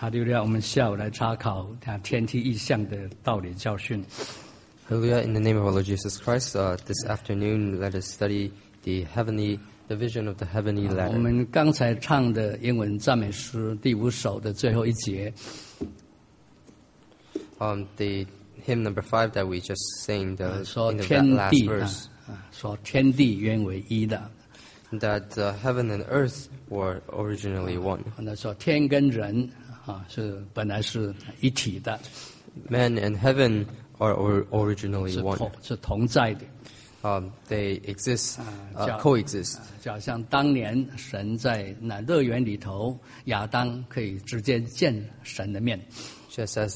哈利路亚！我们下午来查考天梯异象的道理教训。 Hallelujah! In the name of our Lord Jesus Christ, this afternoon let us study the vision of the heavenly 我 ladder. 们刚才唱的英文赞美诗第5首的最后一节， The hymn number 5 that we just sang, the 说 in the 天 last 地 verse, 说天地原为一的， that heaven and earth were originally one. 那说天跟人本来是一体的， Man and heaven are originally 是 one. 同在的。 They exist, 叫 coexist. 就好像当年神在那乐园里头，亚当可以直接见神的面。 Just as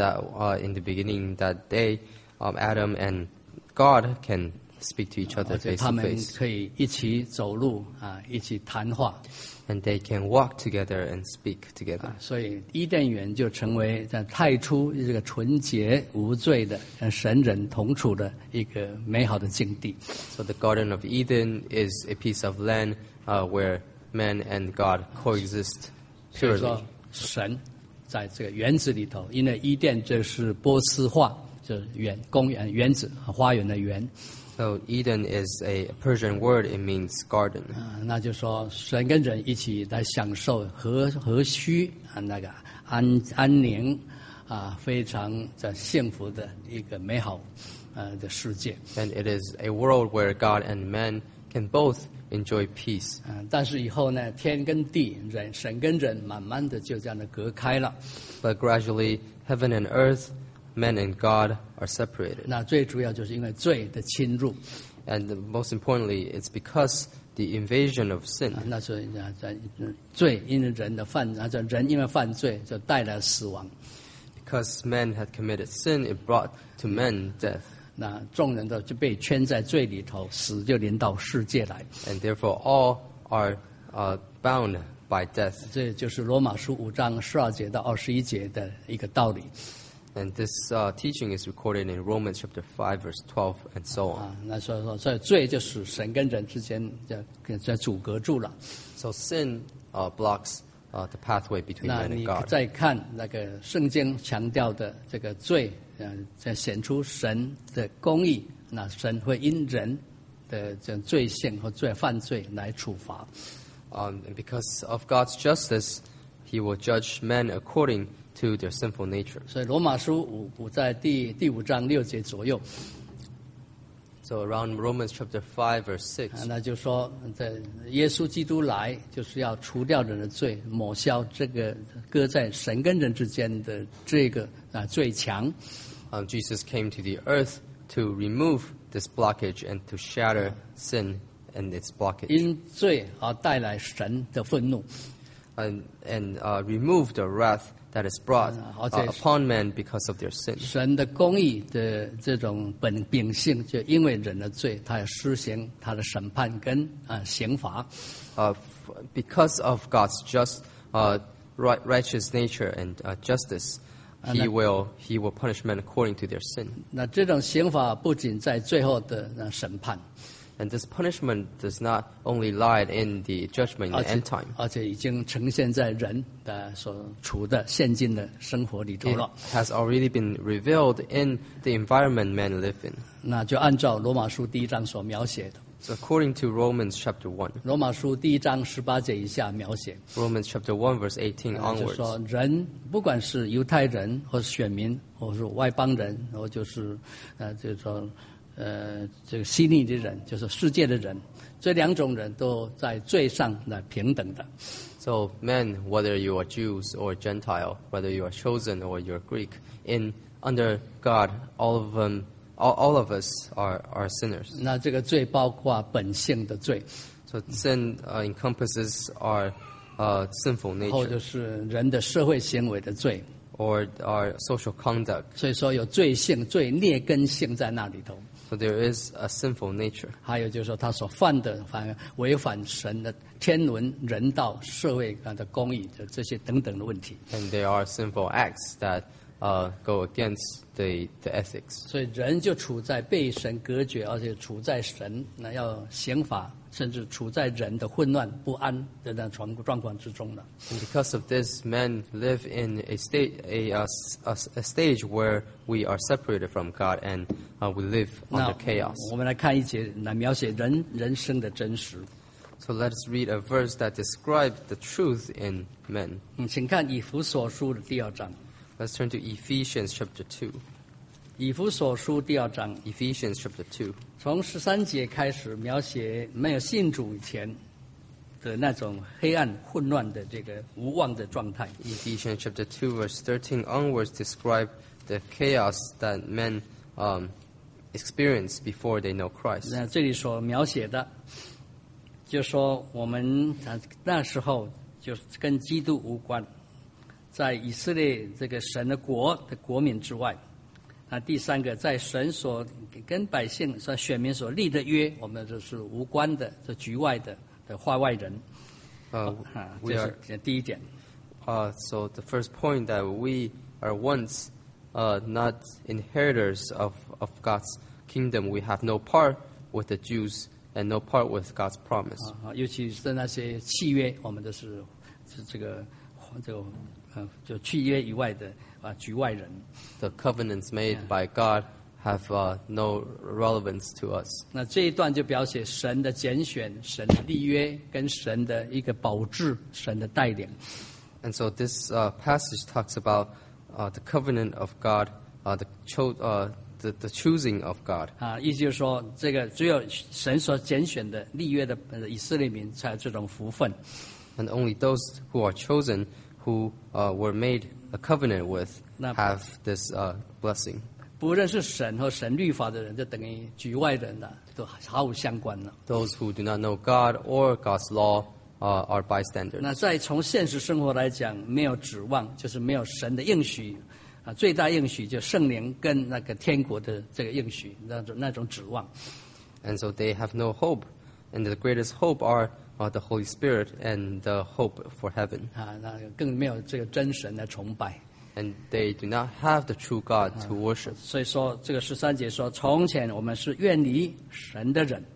in the beginning that day, Adam and God can speak to each 而 other 且 face 他 to 们 face, 可以一起走路一起谈话。 and they can walk together and speak together. 所以伊甸园就成为在太初这个纯洁无罪的神人同处的一个美好的境地。 So the Garden of Eden is a piece of land where man and God coexist 所以 purely. 说，神在这个园子里头，因为伊甸这是波斯话，就是公园、园子、花园的园。 So Eden is a Persian word. It means garden. 那就说神跟人一起来享受和煦那个安宁非常的幸福的一个美好的世界。 And it is a world where God and man can both enjoy peace. 但是以后呢，天跟地、神跟人慢慢的就这样的隔开了。 But gradually, heaven and earth, man and God are separated. 那最主要就是因为罪的侵入。 And most importantly, it's because the invasion of sin. 那所以罪因为人的人因为犯罪就带来死亡。 Because man had committed sin, it brought to men death. 那众人都就被圈在罪里头，死就临到世界来。 And therefore, all are bound by death. 这就是罗马书5章12节到21节的一个道理。 And this teaching is recorded in Romans chapter 5, verse 12, and so on. 那所以罪就使神跟人之间就阻隔住了。 So sin blocks the pathway between 那 man and 你 God. 再看那个圣经强调的这个罪，在显出神的公义，那神会因人的这罪性和犯罪来处罚。 And because of God's justice, He will judge men according to their sinful nature. 所以罗马书5在第5章6节左右， So around Romans chapter 5, verse 6, 那就说在耶稣基督来，就是要除掉人的罪，抹消这个搁在神跟人之间的这个罪墙。 Jesus came to the earth to remove this blockage and to shatter sin and its blockage, 因罪而带来神的愤怒。 and remove the wrath that is brought upon men because of their sin. 神的公义的这种秉性，就因为人的罪，他要施行他的审判跟刑罚。 Because of God's just, righteous nature and justice, He will punish men according to their sin. 那这种刑罚不仅在最后的审判， And this punishment does not only lie in the judgment in the end time. 而且已经呈现在人的所处的现今的生活里头 It 了。 has already been revealed in the environment men live in. 那就按照罗马书1章所描写的， So according to Romans chapter 1, 罗马书1章18节以下描写， Romans chapter 1 verse 18 就 onwards, 说人不管是犹太人或是选民，或是外邦人，或就是这种这个希利的人，就是世界的人，这两种人都在罪上来平等的。 So men, whether you are Jews or Gentile, whether you are chosen or you're Greek, under God, all of us are sinners. 那这个罪包括本性的罪， So sin encompasses our sinful 或 nature 就是人的社会行为的罪。 or our social conduct. 所以说有罪性、罪劣根性在那里头。 So there is a sinful nature. 还有就是说他所犯的违反神的天伦、人道、社会的公义的这些等等的问题。 And there are sinful acts that go against the ethics. 所以人就处在被神隔绝，而且处在神那要刑罚，甚至处在人的混乱不安的那状况之中了。 And because of this, men live in a stage where we are separated from God and we live 那 under chaos. 我们来看一节来描写人生的真实。 So let us read a verse that describes the truth in men. 请看以弗所书的第2章。 Let's turn to Ephesians chapter 2. 以弗所书第2章， Ephesians chapter 2. 从13节开始描写没有信主以前的那种黑暗混乱的这个无望的状态。 Ephesians chapter 2 verse 13 onwards describe the chaos that men experience before they know Christ. 那这里所描写的，就说我们那时候就是跟基督无关，在以色列这个神的国民之外。那第3个，在神所跟百姓、所选民所立的约，我们就是无关的，这局外的化外人。 We 这 are 是第一点。 So the first point that we are once not inheritors of God's kingdom. We have no part with the Jews and no part with God's promise. 尤其是那些契约，我们都是就契约以外的局外人。 The covenants made by God have no relevance to us. 那这一段就表写神的拣选、神的立约跟神的一个保治、神的带领。 And so this passage talks about the covenant of God, the choosing of God. 意思就是说，这个只有神所拣选的立约的以色列民才有这种福分。 And only those who are chosen, who were made a covenant with, have this blessing. 不认识神和神律法的人，就等于局外人了，都毫无相关了。 Those who do not know God or God's law are bystanders. 那再从现实生活来讲，没有指望，就是没有神的应许。最大应许就圣灵跟那个天国的这个应许，那种指望。 And so they have no hope. And the greatest hope are the Holy Spirit and the hope for heaven. 那更没有这个真神来崇拜。 And they do not have the true God to worship. 所以说，这个13节说，从前我们是远离神的人。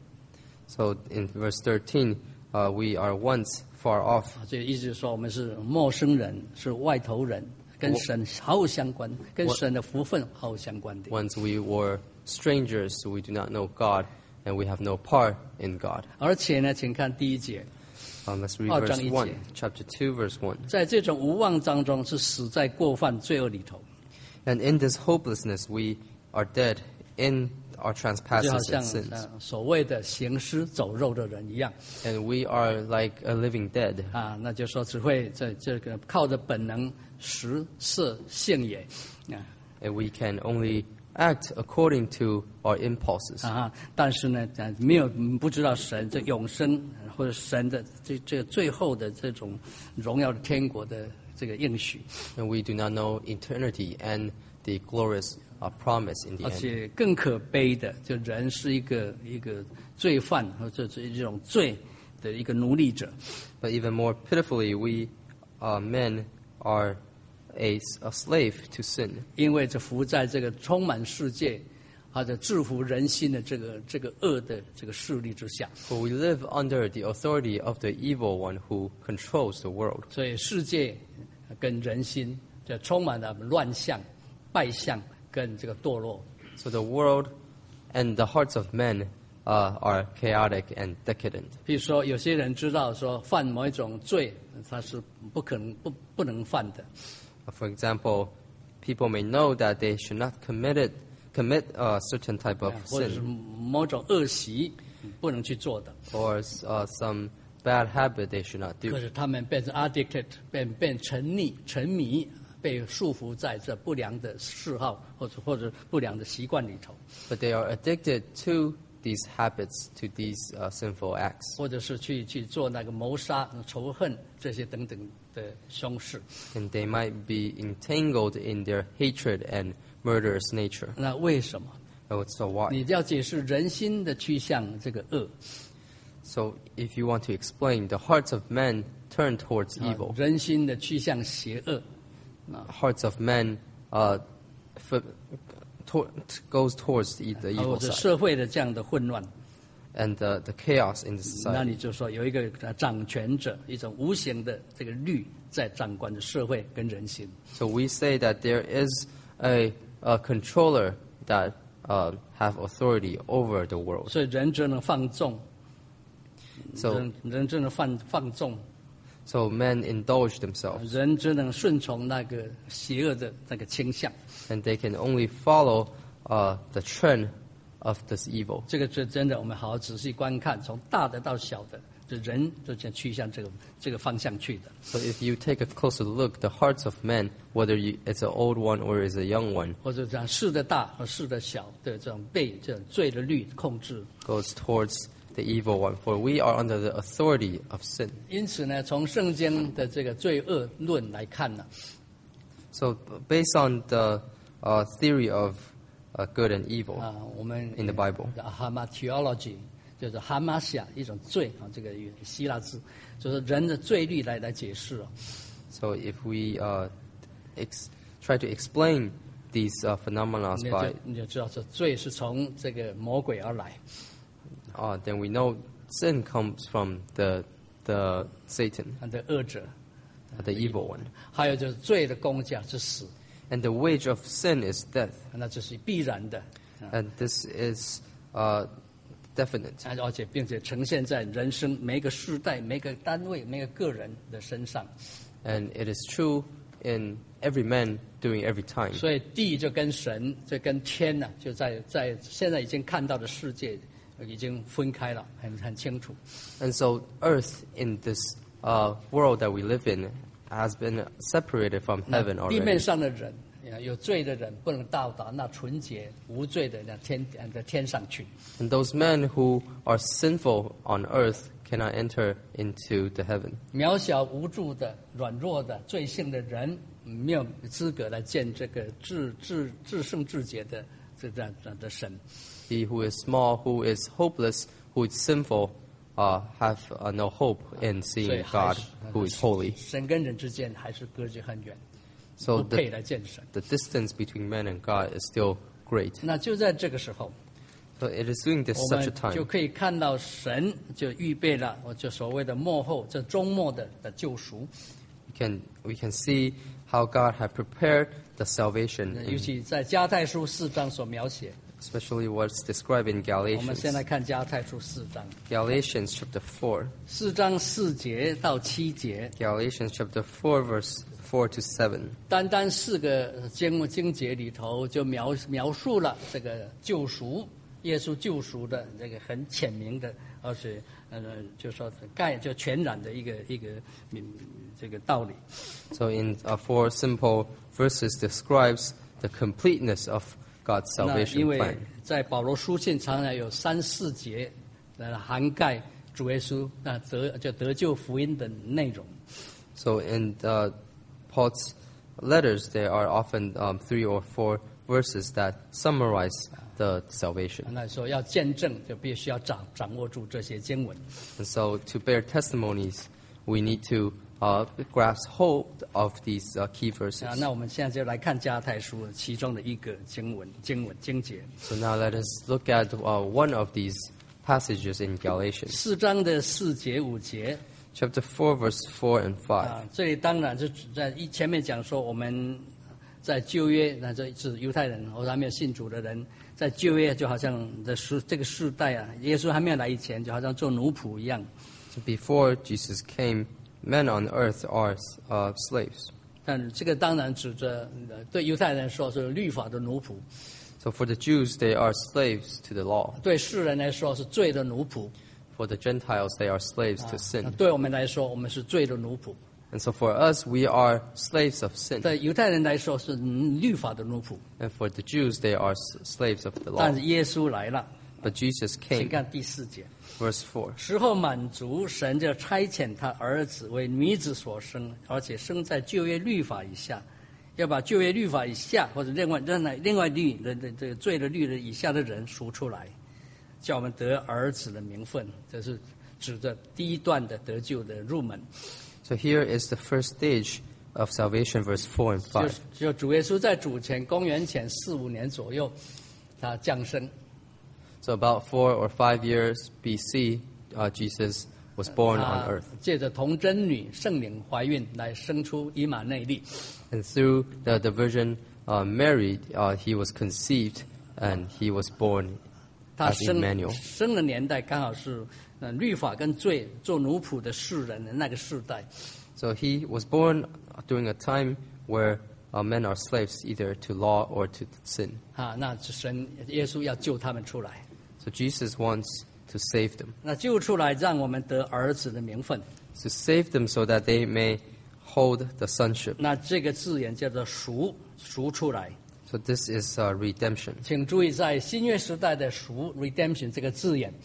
So in verse 13, we are once far off. 这个意思是说，我们是陌生人，是外头人，跟神毫无相关，跟神的福分毫无相关的。 Once we were strangers, so we do not know God, and we have no part in God. 而且呢，请看第1节， Let's read 2章 verse 1 1, 节。 chapter 2, verse 1. 在这种无望当中，是死在过犯罪恶里头， And in this hopelessness, we are dead in our 就好 trespasses 像 and sins. 所谓的行尸走肉的人一样。 And we are like a living dead. 那就说只会在这个靠着本能食色性也。 And we can only act according to our impulses. 但是呢，不知道神这永生或者神的这最后的这种荣耀的天国的这个应许， And we do not know eternity and the glorious promise in the 而 end. 且更可悲的，就人是一个罪犯或者这种罪的一个奴隶者。 But even more pitifully, we men are a slave to sin. 因为这伏在这个充满世界，或者制服人心的这个恶的这个势力之下， For we live under the authority of the evil one who controls the world. 所以世界跟人心就充满了乱象、败相跟这个堕落。 So the world and the hearts of men are chaotic and decadent. 比如说，有些人知道说犯某一种罪，他是不能犯的。 For example, people may know that they should not commit a certain type of 或者是 sin 某种恶习不能去做的， or some bad habit they should not 可 do. 是他们变成 addicted， 变沉迷，被束缚在这不良的嗜好或者不良的习惯里头， But they are addicted to these habits, to these sinful acts. 或者是去做那个谋杀、仇恨这些等等的凶事。 And they might be entangled in their hatred and murderous nature. 那为什么？ So why? 你要解释人心的趋向这个恶， So if you want to explain, the hearts of men turn towards evil. 人心的趋向邪恶， Hearts of men goes towards the 或 evil 者 side 社会的这样的混乱， and the chaos in the 那 society. 你就说有一个掌权者，一种无形的这个律在掌管着社会跟人心。 So we say that there is a controller that have authority over the world. 所以人只能放纵， So 人只能放纵， so men indulge themselves 人只能顺从那个邪恶的那个倾向。 and they can only follow the trend of this evil. 这个是真的，我们好好仔细观看，从大的到小的，这人就将趋向这个方向去的。 So if you take a closer look, the hearts of men, whether it's an old one or is a young one, 或者讲事的大和事的小的这种被这种罪的律控制。 goes towards the evil one. For we are under the authority of sin. 因此呢，从圣经的这个罪恶论来看呢， So based on the theory of good and evil 我们 in the Bible, hamartiology 就是哈马夏一种罪这个希腊字，就是人的罪律来解释哦。 so if we try to explain these phenomena 你就知道这罪是从这个魔鬼而来。 then we know sin comes from the Satan, 的恶者， the evil one. 还有就是罪的工价是死， And the wage of sin is death. 那这是必然的， And this is definite. 而且并且呈现在人生每个世代、每个单位、每个个人的身上。 And it is true in every man doing every time. 所以地就跟神，就跟天呢，就在现在已经看到的世界已经分开了，很清楚。 And so earth in this world that we live in has been separated from heaven 地面 already. 上的人，有罪的人不能到达那纯洁无罪的那天上去。 And those men who are sinful on earth cannot enter into the heaven. 渺小无助的、软弱的、罪性的人，没有资格来见这个至圣至洁的这样的神。 He who is small, who is hopeless, who is sinful, have no hope in 所以 seeing 还 God 是 who is holy. 神跟人之间还是隔绝很远， So 不配来见神。 the distance between man and God is still great. 那就在这个时候， So it is during this 我 such a 们就 time 可以看到神就预备了，就所谓的末后这终末的救赎。 we can see how God had prepared the salvation, 尤其在加太书4章所描写。 especially what's described in 我们先 Galatians. 来看加太书4章 Galatians chapter 4. ，4章4节到7节。 Galatians chapter 4 verse 4 to 7. 单单4个经节里头就描述了这个救赎，耶稣救赎的这个很浅明的，而且就说就全然的一个这个道理。 So in 4 simple verses describes the completeness of God's 那 salvation 因为 plan. 在保罗书信常常有3、4节涵盖主耶稣得救福音的内容。 So in Paul's letters, there are often 3 or 4 verses that summarize the salvation. 那说要见证，就必须要掌握住这些经文。 And so to bear testimonies, we need to grasp hold of these key verses. 那我们现在就来看加太书其中的一个经节。 So now let us look at one of these passages in Galatians. 4章的4节5节。 Chapter 4, verse 4 and 5. 这里当然就在前面讲说，我们在旧约，那这是犹太人或者还没有信主的人，在旧约就好像这个世代啊，耶稣还没有来以前，就好像做奴仆一样。 So before Jesus came, men on earth are slaves. 但这个当然指着对犹太人说是律法的奴仆， So for the Jews, they are slaves to the law. 对世人来说是罪的奴仆。 For the Gentiles, they are slaves to 那 sin. 对我们来说，我们是罪的奴仆； And so for us, we are slaves of sin. 对犹太人来说是律法的奴仆。 And for the Jews, they are slaves of the 但 law. 是耶稣来了， But Jesus 请 came, 看第4节。 verse 4. 时候满足，神就差遣他儿子为女子所生，而且生在旧约律法以下，要把旧约律法以下或者另外律的这个罪的律的以下的人赎出来，叫我们得儿子的名分。这是指着第一段的得救的入门。 So here is the first stage of salvation, verse 4 and 5. 就主耶稣在主前公元前4-5年左右，他降生。 So about 4 or 5 years BC, Jesus was born on earth. 借着童贞女圣灵怀孕来生出以马内利。 And through the Virgin Mary, he was conceived and he was born 他 as Emmanuel. 生的年代刚好是律法跟罪做奴仆的世人的那个世代。 So he was born during a time where men are slaves either to law or to sin. 那神耶稣要救他们出来。 So Jesus wants to save them. 那救出来，让我们得儿子的名分。 To save them so that they may hold the sonship. 那这个字眼叫做赎出来。 So this is redemption. 请注意，在新约时代的赎 （redemption） 这个字眼，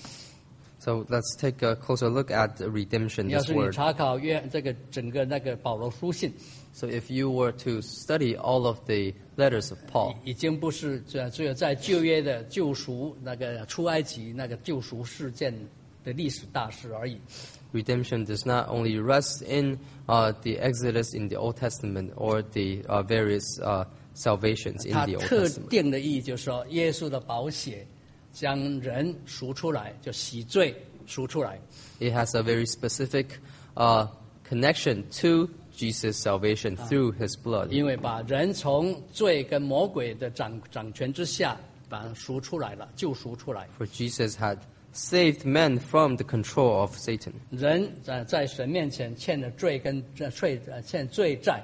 So let's take a closer look at redemption, 要 this 是你 word. 查考这个整个那个保罗书信， So if you were to study all of the letters of Paul, 已经不是只有在旧约的救赎那个出埃及那个救赎事件的历史大事而已。 redemption does not only rest in the Exodus in the Old Testament or the various salvations in 它 the Old 特 Testament. 定的意义就是说，耶稣的宝血将人赎出来，就洗罪赎出来。 It has a very specific connection to Jesus' salvation through his blood. 因为把人从罪跟魔鬼的掌权之下，把他赎出来了，救赎出来。 For Jesus had saved men from the control of Satan. 人在神面前欠了罪跟欠罪债，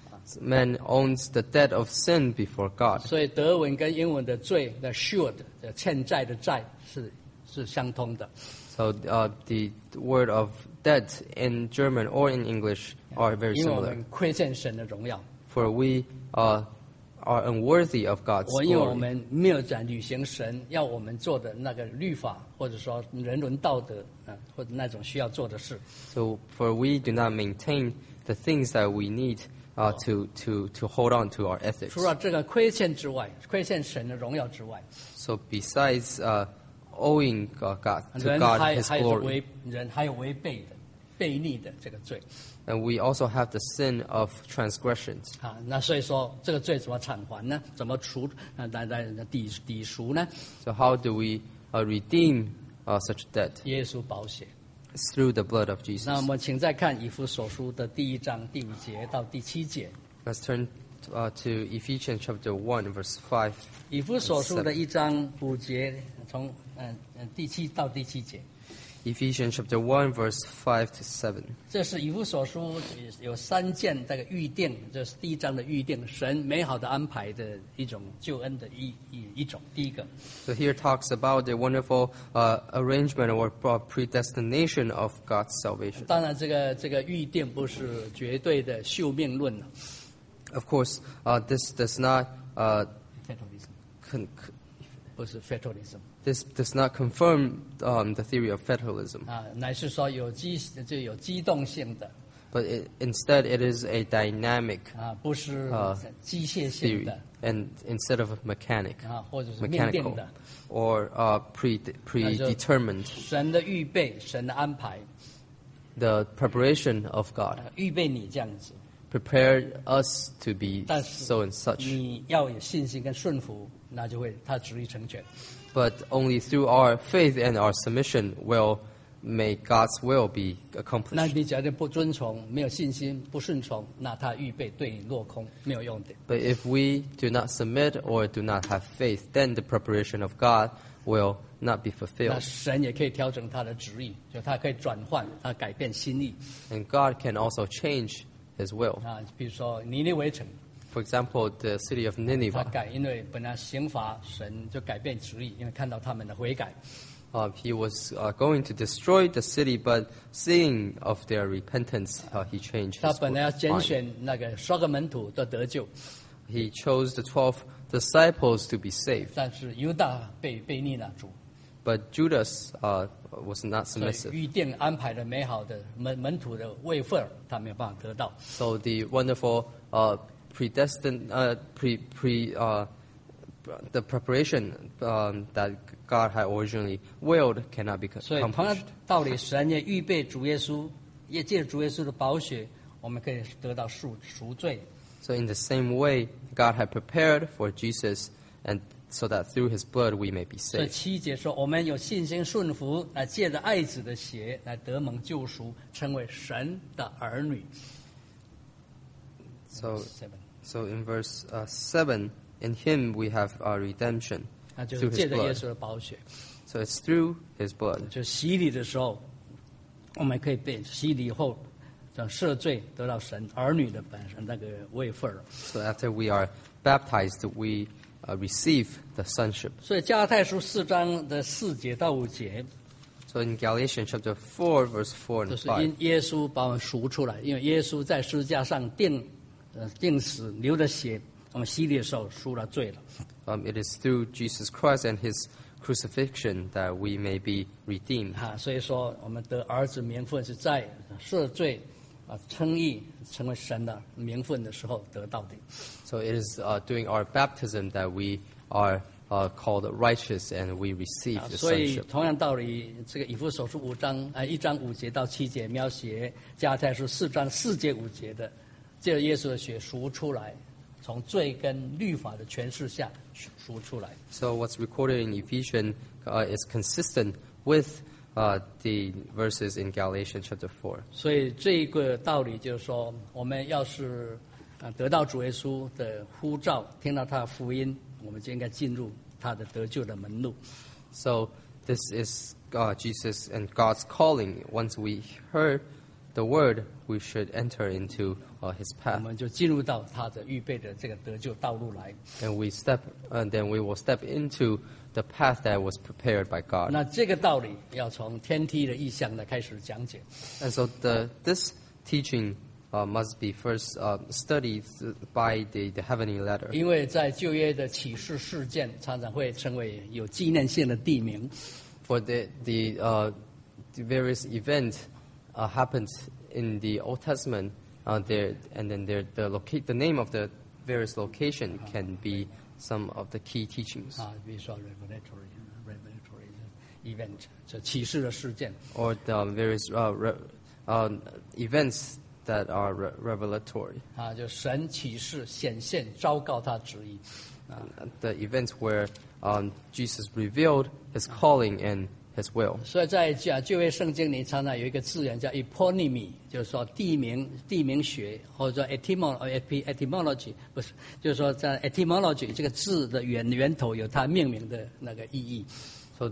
Man owns the debt of sin before God. 所以德文跟英文的罪的 should 欠债的债是相通的。 So the word of debt in German or in English are very 因为我 similar. 们亏欠神的荣耀， For we are unworthy of God's 因为我 glory. 们没有在履行神要我们做的那个律法，或者说人伦道德或者那种需要做的事。 So for we do not maintain the things that we need to hold on to our ethics. 除了这个亏欠之外，亏欠神的荣耀之外， So besides owing to 人 God 还 His 有 glory, 人还有违背的、悖逆的这个罪 and we also have the sin of transgressions. 那所以说这个罪怎么偿还呢？怎么来抵赎呢？ So how do we redeem such debt? 耶稣宝血。 It's through the blood of 那 Jesus. 我们请再看以弗所书的第1章第5节到第7节。 Let's turn to Ephesians chapter 1, verse 5. 以弗所书的1章5节，从第7到第7节。 Ephesians chapter 1, verse 5 to 7. 这是以弗所书有3件这个预定，这是第1章的预定，神美好的安排的一种救恩的一种。第一个， So here talks about the wonderful arrangement or predestination of God's salvation. 当然这个预定不是绝对的宿命论了。 Of course, this does not fatalism 不是 fatalism this does not confirm the theory of fatalism, 乃是说有机动性的 but instead it is a dynamic 不是机械性 theory, 的 and instead of mechanic, 或者是命定 mechanical 的。 or predetermined, 神的预备，神的安排， the preparation of God 预备你这样子， prepared us to be 但是 so and such. 你要有信心跟顺服，那就会他旨意成全。 But only through our faith and our submission will make God's will be 那 accomplished. 你假如不遵从，没有信心，不顺从，那他预备对你落空，没有用的。 But if we do not submit or do not have faith, then the preparation of God will not be 那 fulfilled. 神也可以调整他的旨意，就他可以转换，他改变心意 And God can also change His will. 比如说尼尼微城， For example, the city of 他 Nineveh, 改，因为本来刑罚，神就改变旨意，因为看到他们的悔改。 He was going to destroy the city, but seeing of their repentance, He changed 他 His 本来要拣 mind. 选那个12个门徒都得救， He chose the 12 disciples to be saved, 但是犹大被逆了主， but Judas was not 所以 submissive. 预定安排的美好的门徒的位份，他没有办法得到。 So the wonderful predestined, the preparation that God had originally willed cannot be 所以同样 accomplished. 道理，神也预备主耶稣，也借主耶稣的宝血我们可以得到赎罪。 So in the same way, God had prepared for Jesus, and so that through His blood we may be 所以 saved. 7节说，我们有信心顺服，来借着爱子的血来得蒙救赎，成为神的儿女。 So, 7 so in verse 7, in Him we have our redemption 那就是 through 借 His 着耶 blood. 稣的宝血， So it's through His blood. 就洗礼的时候，我们可以被洗礼以后，这样赦罪，得到神儿女的本身那个位分儿。 So after we are baptized, we receive the sonship. 所以加拉太书4章的4节到5节， So in Galatians chapter 4, verse 4 就 and 是 5, 因耶稣把我们赎出来，因为耶稣在十字架上定死流的血，我们洗礼的时候赎了罪了。 it is through Jesus Christ and His crucifixion that we may be redeemed. 所以说我们得儿子名分是在赦罪称义成为神的名分的时候得到的。 So it is during our baptism that we are called righteous and we receive the 所以 sonship. 同样道理，这个以弗所书1章5节到7节描写加拉太书4章4节5节的，借着耶稣的血赎出来，从罪跟律法的权势下赎出来。 So what's recorded in Ephesians is consistent with the verses in Galatians chapter 4. 所以这个道理就是说，我们要是得到主耶稣的呼召，听到他的福音，我们就应该进入他的得救的门路。 So this is Jesus and God's calling. Once we heard the word, we should enter into His 我 path, 们就进入到他的预备的这个得救道路来。 and then we will step into the path that was prepared by God. 那这个道理要从天梯的意象来开始讲解。 And so this teaching must be first studied by the heavenly letter. 因为在旧约的启示事件常常会成为有纪念性的地名， For the various events happened in the Old Testament, there and then the name of the various location can be some of the key teachings, 比如说 revelatory event， 就启示的事件。 or the various events that are revelatory. 就神启示显现昭告他旨意。 The events where Jesus revealed His calling and His will. 所以在旧约圣经里常常有一个字眼叫 eponymy， 就是说地名学，或者说 etymology， 不是，就是说在 etymology 这个字的源头有它命名的那个意义。 So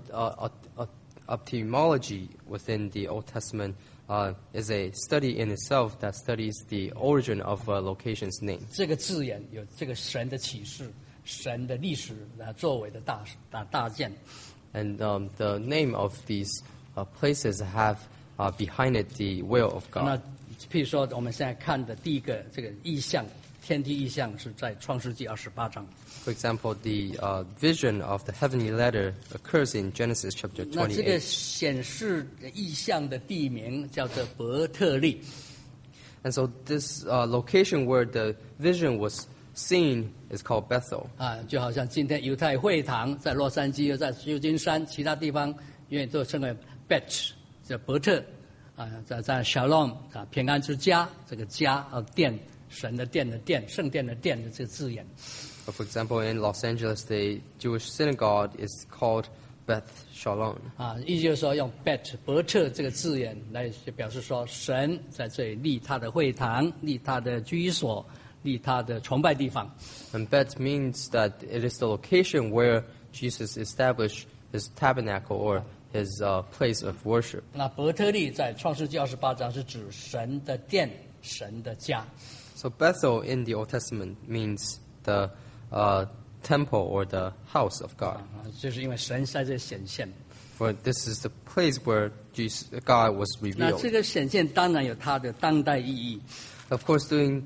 etymology within the Old Testament is a study in itself that studies the origin of a location's name. 这个字眼有这个神的启示、神的历史作为的大件。 And the name of these places have behind it the will of 那 God. 譬如说我们现在看的第一个这个意象，天梯意象是在创世纪28章。 For example, the vision of the heavenly ladder occurs in Genesis chapter 那这个 28. 显示意象的地名叫做伯特利。 And so this location where the vision was seen is called Bethel. 就好像今天犹太会堂在洛杉矶，又在旧金山，其他地方因为都称为 Bet， 叫伯特，在 Shalom 平安之家，这个家殿，神的殿的殿，圣殿的殿的这个字眼。 For example, in Los Angeles, the Jewish synagogue is called Beth Shalom. 意思就是说用 Bet 伯特这个字眼来表示说，神在这里立他的会堂，立他的居所，立他的崇拜地方。 And Bet means that it is the location where Jesus established His tabernacle or His place of worship. 那伯特利在创世纪28章是指神的殿，神的家。 So Bethel in the Old Testament means the temple or the house of God. 就是因为神在这显现。 For this is the place where God was 那这 revealed. 个显现当然有它的当代意义。 Of course, during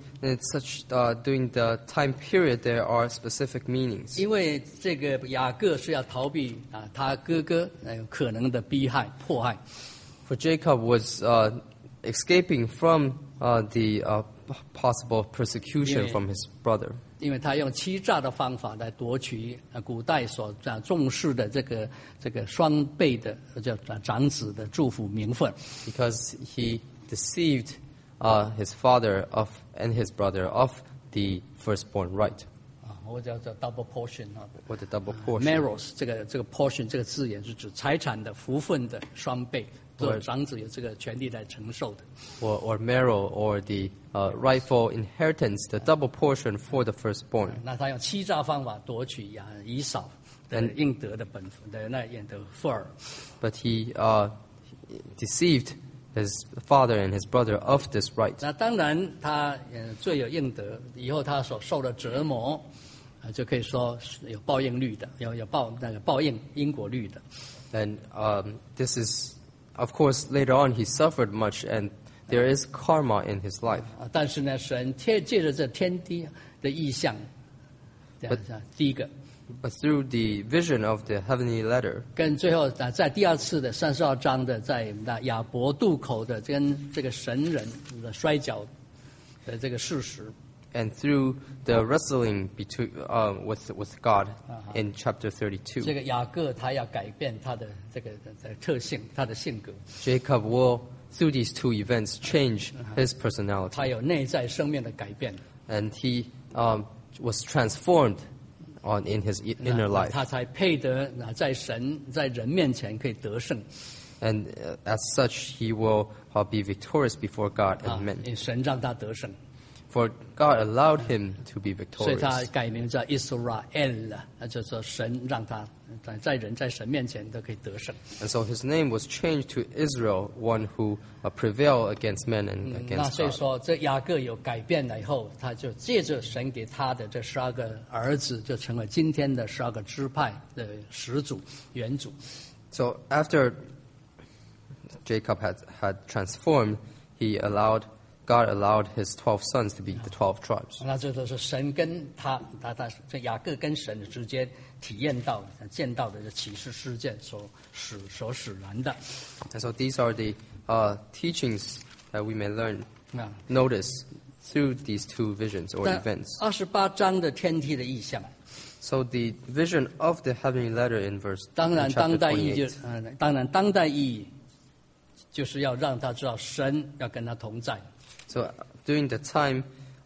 the time period, there are specific meanings. 因为这个雅各是要逃避他哥哥可能的逼害迫害， For Jacob was escaping from the possible persecution Yeah. from his brother. 因为他用欺诈的方法来夺取古代所重视的这个双倍的叫长子的祝福名分。 Because he deceived his father and his brother of the firstborn right, 或者叫 double portion or the double portion. Meros 这个 portion 这个字眼是指财产的福分的双倍，做长子有这个权利来承受的。 Or Merel, or the rightful inheritance, the double portion for the firstborn. 那他用欺诈方法夺取以扫的应得的本的那应得富尔。 But he deceived his father and his brother of this right. 那当然他罪有应得，以后他所受的折磨，就可以说是有报应律的，有报应因果律的。 And this is, of course, later on he suffered much, and there is karma in his life. 但是呢，神借着这天地的意象，第一个。 But through the vision of the heavenly letter, 跟最后在第二次的32章的在亚伯渡口的跟这个神人的摔跤的这个事实， and through the wrestling between with God in chapter 32, 这个雅各他要改变他的这个特性，他的性格， Jacob will, through these two events, change his personality, 他有内在生命的改变， and he was transformed in his inner life. 他才配得在神在人面前可以得胜。 And as such, he will be victorious before God and men. 神让他得胜， For God allowed him to be 所以他 victorious. 改名叫 Israel， 那就是说神让他在人在神面前都可以得胜。 And so his name was changed to Israel, one who prevail against men and 那 against 所以 God. 说，这雅各有改变了以后，他就借着神给他的这12个儿子，就成为今天的12个支派的始祖、元祖。 So after Jacob had transformed, God allowed his 12 sons to be the 12 tribes. 那这都是神跟他这雅各跟神之间体验到、见到的这启示事件所使然的。 And so these are the teachings that we may learn, 啊， notice through these two visions or 但 events. 28章的天梯的意象， So the vision of the heavenly letter in 当然 chapter 当代意义 28. 当然当代意义就是要让他知道神要跟他同在。 So during the time,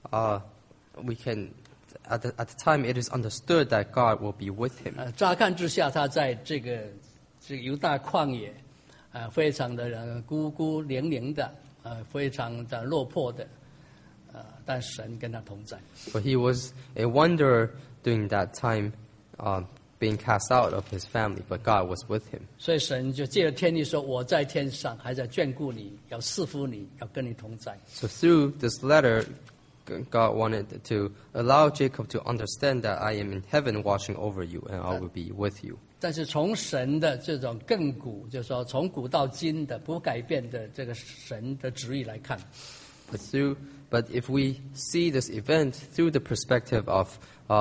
we can at the time it is understood that God will be with him. 乍看之下，他在这个犹大旷野，非常的孤孤零零的，非常的落魄的，但神跟他同在。 But he was a wanderer during that time, being cast out of his family, but God was with him. 所以神就借着天地说：“我在天上，还在眷顾你，要赐福你，要跟你同在。” So through this letter, God wanted to allow Jacob to understand that I am in heaven watching over you, and I will be with you. 但是从神的这种亘古，就是说从古到今的不改变的这个神的旨意来看， But if we see this event through the perspective of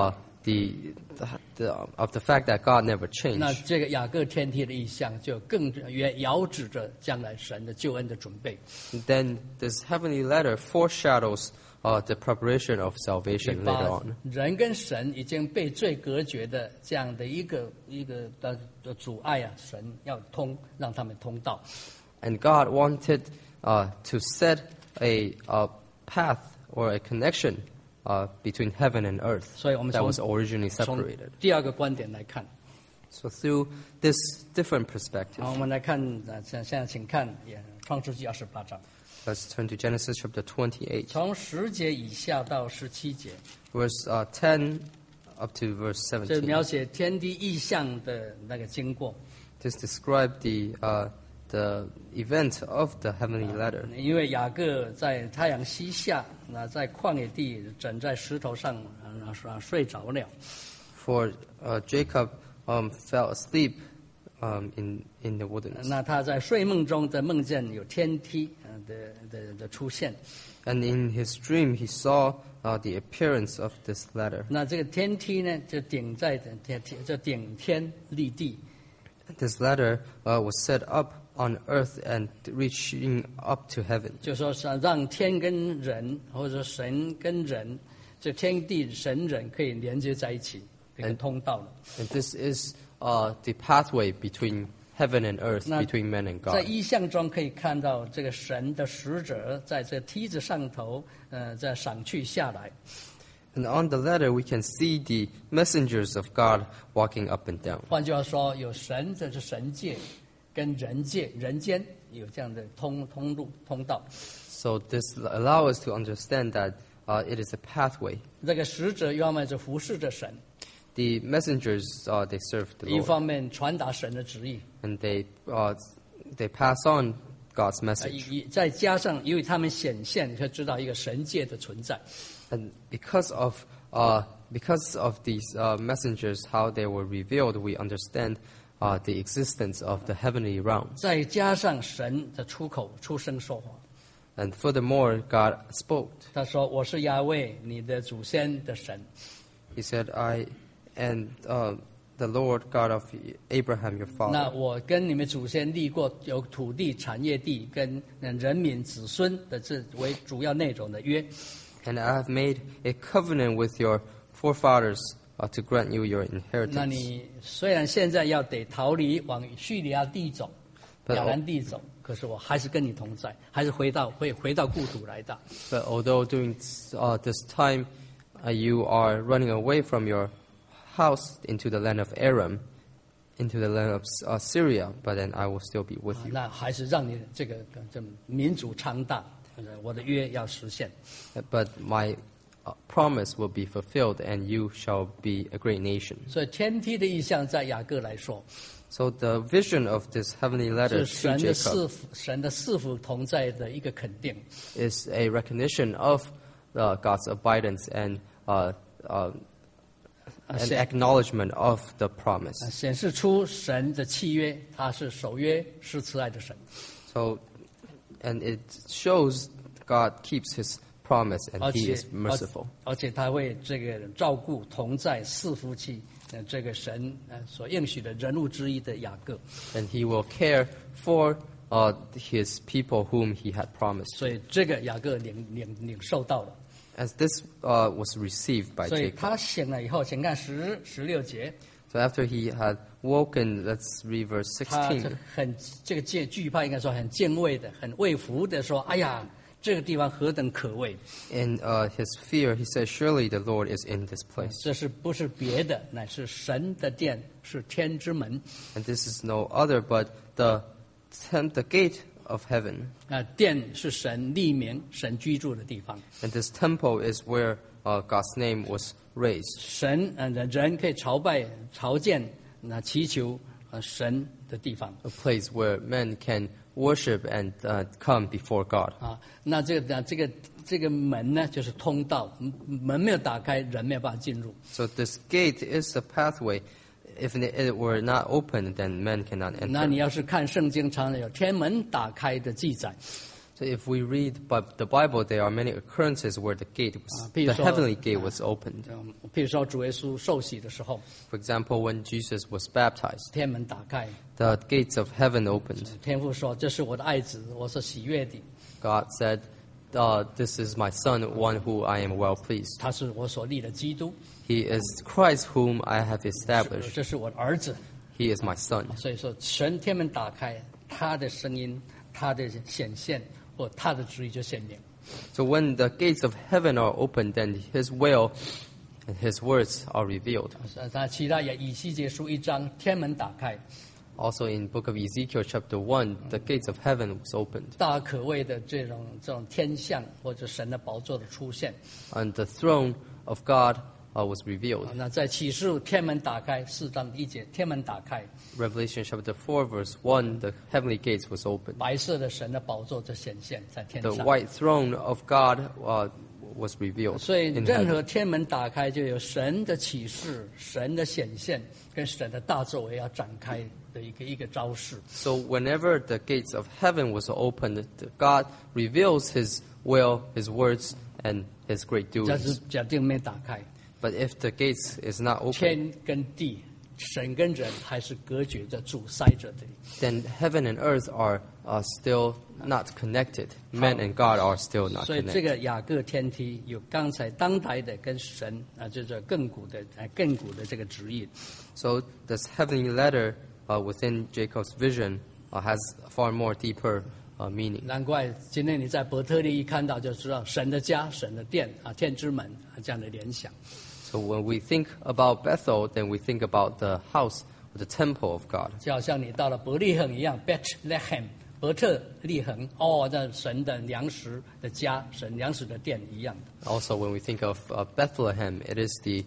the fact that God never 那 changed, 这个雅各天梯的意象就更遥指着将来神的救恩的准备。 then this heavenly letter foreshadows the preparation of salvation later 把 on. 人跟神已经被罪隔绝的这样的一个的阻碍啊，神要让他们通道。 And God wanted to set a path or a connection between heaven and earth 所以我们 that 从 was originally 从 separated. 第二个观点来看， So through this different perspective, 好，我们来看现在请看创世纪28章， let's turn to Genesis chapter 28, 从10节以下到17节， verse 10 up to verse 这 17. 描写天地异象的那个经过。 This describe the event of the heavenly letter. 因为雅各在太阳西下，在旷野地枕在石头上，睡着了。 For Jacob fell asleep in the wilderness. 那他在睡梦中的梦见有天梯的出现。 And in his dream, he saw the appearance of this ladder. 那这个天梯呢，就顶天立地。 This ladder was set up on earth and reaching up to heaven. 就说是让天跟人，或者说神跟人，这天地神人可以连接在一起，一个通道了。 And this is the pathway between heaven and earth 那 between men and 在 God. 意象中可以看到这个神的使者在这梯子上头，在上去下来。 And on the ladder, we can see the messengers of God walking up and down. 换句话说，有神，这是神界，跟人界、人间有这样的通路、通道。 So this allows us to understand that it is a pathway. 这个使者一方面是服侍着神， The messengers, they serve the 一 Lord. 方面传达神的旨意。 And they pass on God's message. 再加上因为他们显现，就知道一个神界的存在。 And because of these messengers, how they were revealed, we understand the existence of the heavenly realm. 再加上神的出声说话， And furthermore, God spoke. 他说：“我是亚卫，你的祖先的神。 He said, I and the Lord God of Abraham, your 那 father. 我跟你们祖先立过有土地、产业地跟人民、子孙的这为主要内容的约。 And I have made a covenant with your forefathers to grant you your 那 inheritance. 你虽然现在要得逃离往叙利亚地走、 But 亚兰地走，可是我还是跟你同在，还是回到故土来的。 But although during this time you are running away from your house into the land of Aram, into the land of Syria, but then I will still be with you. 那还是让你这民族昌大，我的约要实现。 But my promise will be fulfilled, and you shall be a great nation. 所以天梯的意象在雅各来说， So the vision of this heavenly letter 是 to Jacob 神的赐福同在的一个肯定。 is a recognition of God's abidance and an 显 acknowledgement of the promise. 显示出神的契约，他是守约、是慈爱的神。 So, and it shows God keeps His promise and 而 He 且 is merciful. 而且他会这个照顾同在四夫妻，这个神所应许的人物之一的雅各。 And He will care for His people whom He had promised. 所以这个雅各领受到了。 As this was received by 所以 Jacob. 他醒了以后，请看16节， So after he had woken, let's read verse 他 16. 这个惧怕应该说很敬畏的、很畏服的说：“哎呀，这个地方何等可畏！ In his fear, he said, surely the Lord is in this place. 这不是别的，乃是神的殿，是天之门。 And this is no other but the gate of heaven. 殿是神立名、神居住的地方。 And this temple is where God's name was raised. 神人可以朝拜、朝见、祈求神的地方 A place where men can worship and come before God. 啊。那这个门呢，就是通道，门没有打开，人没有办法进入。 So this gate is a pathway. If it were not open, then men cannot 那你 enter. 要是看圣经，常常有天门打开的记载。 So if we read the Bible, there are many occurrences where the gate was, 比如 the 说 heavenly gate was opened. 譬如说主耶稣受洗的时候， For example, when Jesus was baptized, 天门打开， the gates of heaven opened. 天父说：“这是我的爱子，我所喜悦的， God said, this is my son, one who I am well pleased. 他是我所立的基督， He is Christ whom I have established. 这是我的儿子。 He is my son. ” 所以说，神天门打开，他的声音、他的显现或他的旨意就显明。 So when the gates of heaven are opened, then his will and his words are revealed. 那其他也以西结书1章，天门打开， Also in book of Ezekiel chapter 1, the gates of heaven was opened. 大可畏的这种天象或者神的宝座的出现。 And the throne of God was revealed. 那在启示录天门打开4章1节，天门打开， Revelation chapter 4 verse 1, the heavenly gates was opened. 白色的神的宝座就显现在天 The 上。 white throne of God was revealed 所以 in 任 heaven. 何天门打开，就有神的启示、神的显现跟神的大作为要展开的一个招式。 So whenever the gates of heaven was opened, God reveals his will, his words, and his great 这是 doings. 假定没打开， But if the gates is not open, 天跟地、神跟人还是隔绝着、阻塞着的。 then heaven and earth are still not connected. Man and God are still not 所以这 connected. 个雅各天梯有刚才当代的跟神就是亘古的这个旨意。 So this heavenly ladder within Jacob's vision has far more deeper meaning. 难怪今天你在伯特利一看到就知道神的家、神的殿啊、天之门啊这样的联想。 So when we think about Bethel, then we think about the house or the temple of God. 就好像你到了伯利恒一样 ，Bethlehem 伯特利恒，那神的粮食的家、神粮食的殿一样的。 Also, when we think of Bethlehem, it is the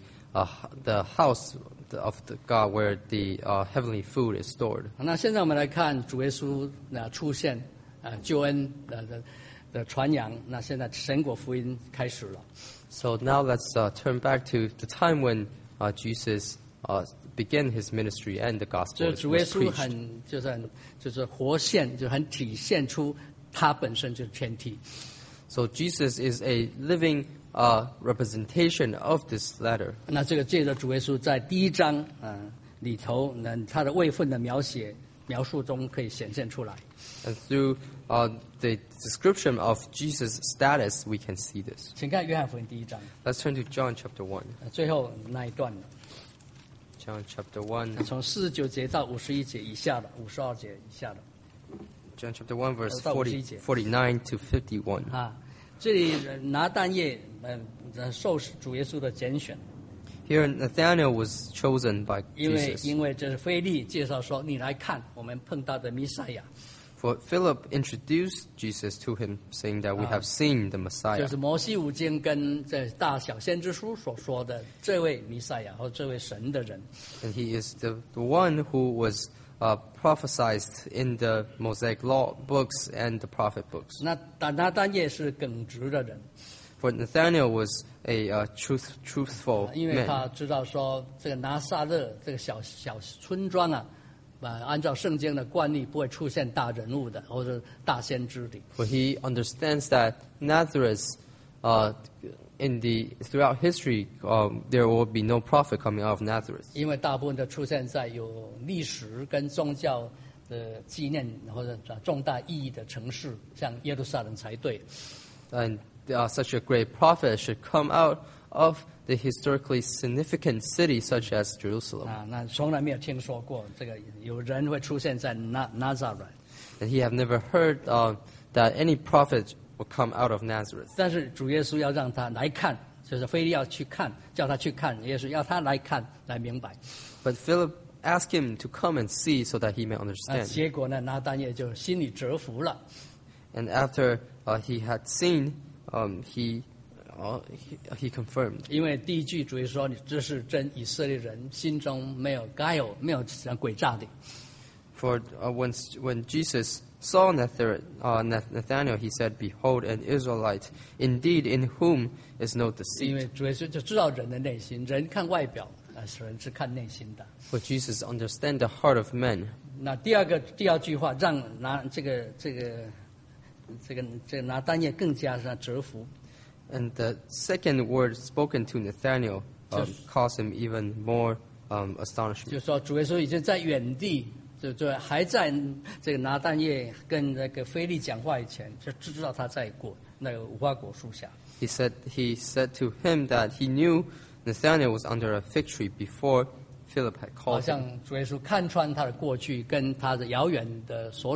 house of the God where the heavenly food is stored. 那现在我们来看主耶稣出现救恩的传扬。那现在神国福音开始了。 So now let's turn back to the time when Jesus began his ministry and the 这 gospel 主耶 was 稣 preached. 就是活现，就很体现出他本身就是天体。 So Jesus is a living representation of this letter. 那这个借着主耶稣在第1章里头，他的位分的描述中可以显现出来。 And through the description of Jesus' status, we can see this. 请看约翰福音第1章， Let's turn to John chapter 1. 最后那一段， John chapter 1. 从49节到51节以下的，52节以下的。 John chapter 1, verse 到51节。 49 to 51. 这里拿但业受主耶稣的拣选， Here Nathanael was chosen by 因 Jesus. 为这是腓利介绍说，你来看我们碰到的弥赛亚， For Philip introduced Jesus to him, saying that we have seen the 就 Messiah. 是摩西五经跟这大小先知书所说的这位弥赛亚或这位神的人。 And he is the one who was prophesied in the Mosaic law books and the prophet books. 那拿但业是耿直的人， For Nathanael was a truthful 因为 man. 他知道说这个拿撒勒这个小村庄按照圣经的惯例不会出现大人物的或者大先知的。 For he understands that Nazareth, throughout history, there will be no prophet coming out of Nazareth. 因为大部分都出现在有历史跟宗教的纪念或者重大意义的城市，像耶路撒冷才对。 And such a great prophet should come out of the historically significant city such as Jerusalem. 那从来没有听说过这个有人会出现在Nazareth。 And he have never heard that any prophet would come out of Nazareth. 但是主耶稣要让他来看，就是非得要去看，叫他去看，也是要他来看来明白。 But Philip asked him to come and see so that he may 那 understand. 结果呢，拿但业就心里折服了。 And after he had seen, he confirmed. 因为第一句主耶稣说：“你这是真以色列人，心中没有guile，没有诡诈的。” For when Jesus saw Nathanael, he said, "Behold, an Israelite, indeed, in whom is no 因 deceit." 为主耶稣就知道人的内心，人看外表，神是看内心的。 For Jesus understand the heart of men. 那第二句话让这个拿但业更加让折服。 And the second word spoken to Nathanael caused him even more astonishment. 就说主耶稣已经在远地，就还在这个拿但业跟那个腓利讲话以前，就知道他在那个无花果树下。 He said to him that he knew Nathanael was under a fig tree before Philip had 好 called him. 像主耶稣看穿他的过去，跟他的遥远的所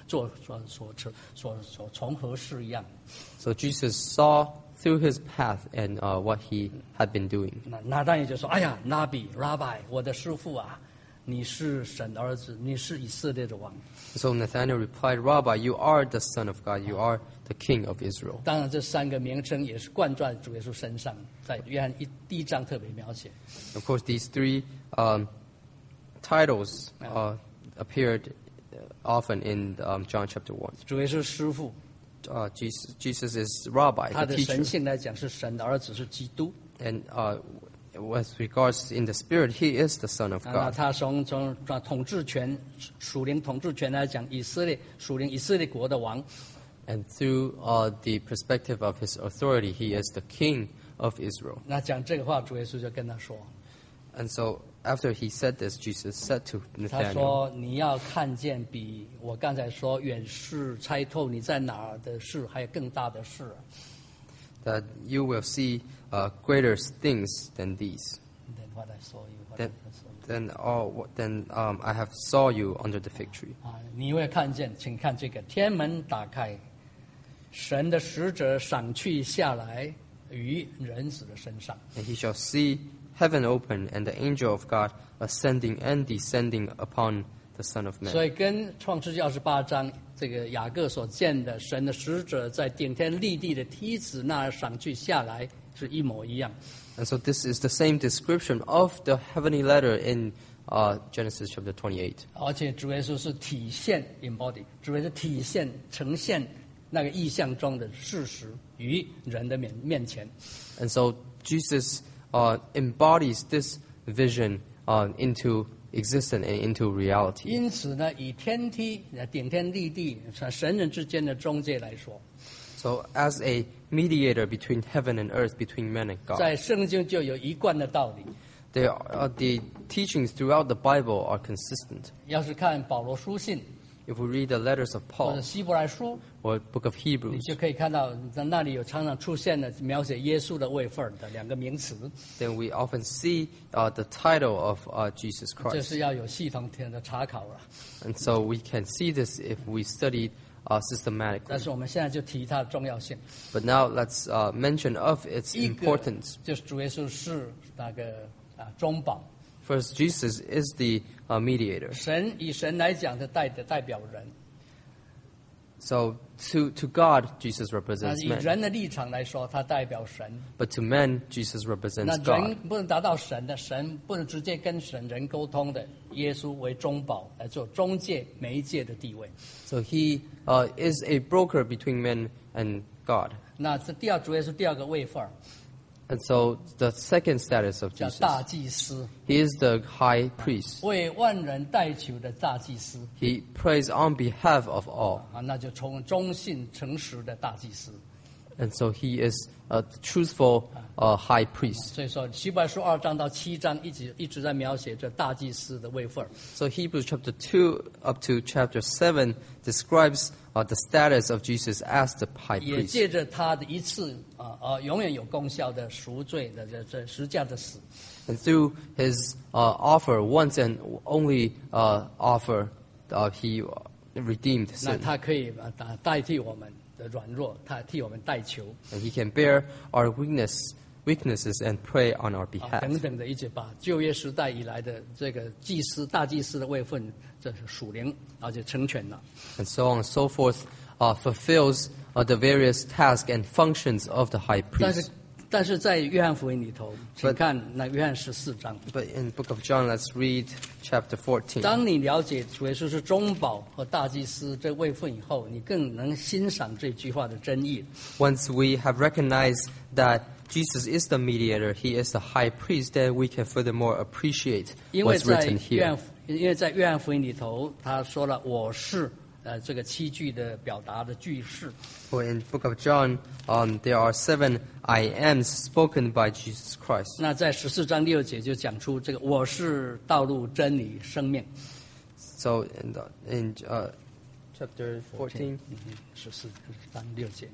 从何事一样。 So Jesus saw through his path and what he had been doing. 拿但业就说：“哎呀，拉比 ，Rabbi， 我的师父啊，你是神的儿子，你是以色列的王。” So Nathanael replied, "Rabbi, you are the Son of God. You are the King of Israel." 当然，这3个名称也是贯穿主耶稣身上，在约翰第1章特别描写。 Of course, these three titles appeared often in John chapter 1. 主耶稣师父， Jesus is Rabbi, 他 the 的神 teacher. 性来讲是神的儿子，是基督。 And with regards in the spirit, he is the Son of 那 God. 他从统治权、属灵统治权来讲，属灵以色列国的王。 And through the perspective of his authority, he is the King of Israel. 那讲这个话，主耶稣就跟他说 And so after he said this, Jesus said to：“ 他 Nathanael, 说你要看见比我刚才说远视猜透你在哪儿的事还有更大的事。” that you will see greater things than these. what I saw you. What Then, I saw you. I have saw you under the fig tree. 啊，你会看见，请看这个天门打开，神的使者上去下来于人子的身上。 And he shall see heaven open and the angel of God ascending and descending upon the Son of Man. 所以跟创世纪28章这个雅各所见的神的使者在顶天立地的梯子那儿上去下来是一模一样。 And so this is the same description of the heavenly letter in Genesis chapter 28. 而且主耶稣是体现 embody， 主耶稣体现呈现那个意象中的事实于人的面前。 And so Jesus embodies this vision into existence and into reality. 因此呢，以天梯顶天立地神人之间的中介来说， So as a mediator between heaven and earth, between man and God, 在圣经就有一贯的道理。 the teachings throughout the Bible are consistent. 要是看保罗书信 If we read the letters of 或者 Paul 希伯来书， or book of 你 Hebrews, 就可以看到在那里有常常出现的描写耶稣的位分的两个名词， then we often see the title of Jesus 这 Christ. 是要有系统性的查考了。 And so we can see this if we study 但 systematically. 是我们现在就提它的重要性。 But now let's mention of its 一个 importance. 就是主耶稣是那个中保， First, Jesus is the mediator. 以神来讲的代表人， So to God, Jesus 那 represents 以 man. 人的立场来说，他代表神。 But to men, Jesus 那 represents 人 God. 不能达到神的，神不能直接跟人沟通的，耶稣为中保来做中介媒介的地位。 So he is a broker between men and God. 那这主耶稣第二个位份儿 And so the second status of 叫 Jesus, 大祭司， he is the high priest. 为万人代求的大祭司 He prays on behalf of all. 啊，那就忠信诚实的大祭司。 And so he is a truthful high priest. 所以说，希伯来书2章到7章一直在描写这大祭司的位份儿。 So Hebrews chapter 2 up to chapter 7 describes the status of Jesus as the high 也 priest. 借着他的一次永远有功效的赎罪的这十架的死， And through his offer, once and only offer, he redeemed 那 sin. 他可以代替我们的软弱，他替我们代求 And he can bear our weaknesses and pray on our 啊 behalf. 等等的，一直把旧约时代以来的这个大祭司的位分，这是属灵，而且成全了。 And so on and so forth, fulfills the various tasks and functions of the high 但 priest. 是在约翰福音里头，请看那约翰14章。 But in the book of John, let's read chapter 14. 当你了解主耶稣是中保和大祭司这位分以后，你更能欣赏这句话的真意。 Once we have recognized that Jesus is the mediator, he is the high priest, then we can furthermore appreciate 因为 what's 在 written 约翰福音里头，他说了我是这个7句的表达的句式。 For in the book of John, there are 7 I ams spoken by Jesus Christ. 那在14章6节就讲出这个我是道路、真理、生命。 So in chapter 14, 14章6节。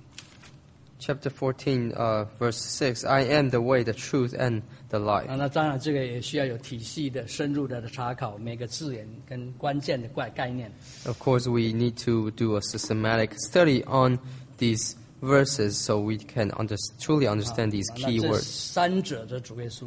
chapter 14, verse 6, I am the way, the truth, and the life. 那当然这个也需要有体系的、深入的查考每个字眼跟关键的概念。 Of course, we need to do a systematic study on these verses so we can truly understand these 那 key 这 words. 三者的主耶稣，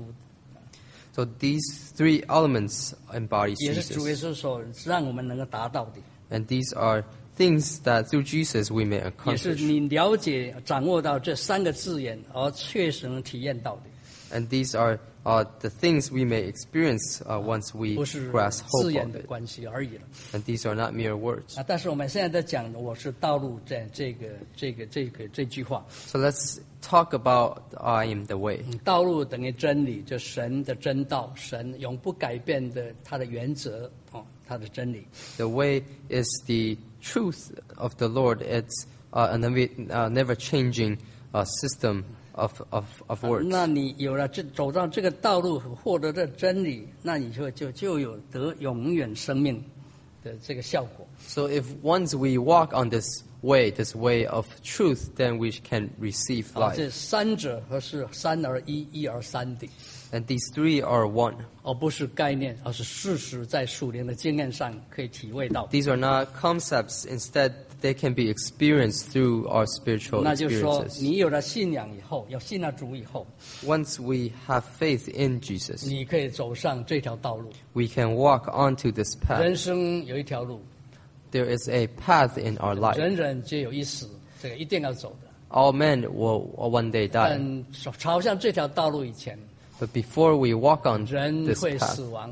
So these 3 elements embody 也是主耶 Jesus. 稣所让我们能够达到的， And these are things that through Jesus we may 也是 accomplish. 你了解、掌握到这3个字眼而确实能体验到的， And these are the things we may experience once we 不是 grasp 字 hope 眼 of 的 it. 关系而已了。 And these are not mere words. 但是我们现在在讲的，我是道路这句话， So let's talk about I am the way. 道路等于真理，就神的真道，神永不改变的他的原则他的真理。 The way is the truth of the Lord. It's a never changing system of words. 那你有了走到这个道路，获得这真理，那你就有得永远生命的这个效果。 So if once we walk on this way of truth, then we can receive 这 life. 三者和是三而一，一而三的。 And these three are one. 而不是概念，而是事实，在属灵的经验上可以体会到。 These are not concepts. Instead, they can be experienced through our spiritual 那就是说， experiences. 你有了信仰以后，有信了主以后， Once we have faith in Jesus, 你可以走上这条道路。 we can walk onto this 人 path. 生有一条路， There is a path in our life. 人人皆有一死，这个一定要走的。 All men will one day die. 但朝向这条道路以前， But before we walk on 人 this 会 path, 死亡，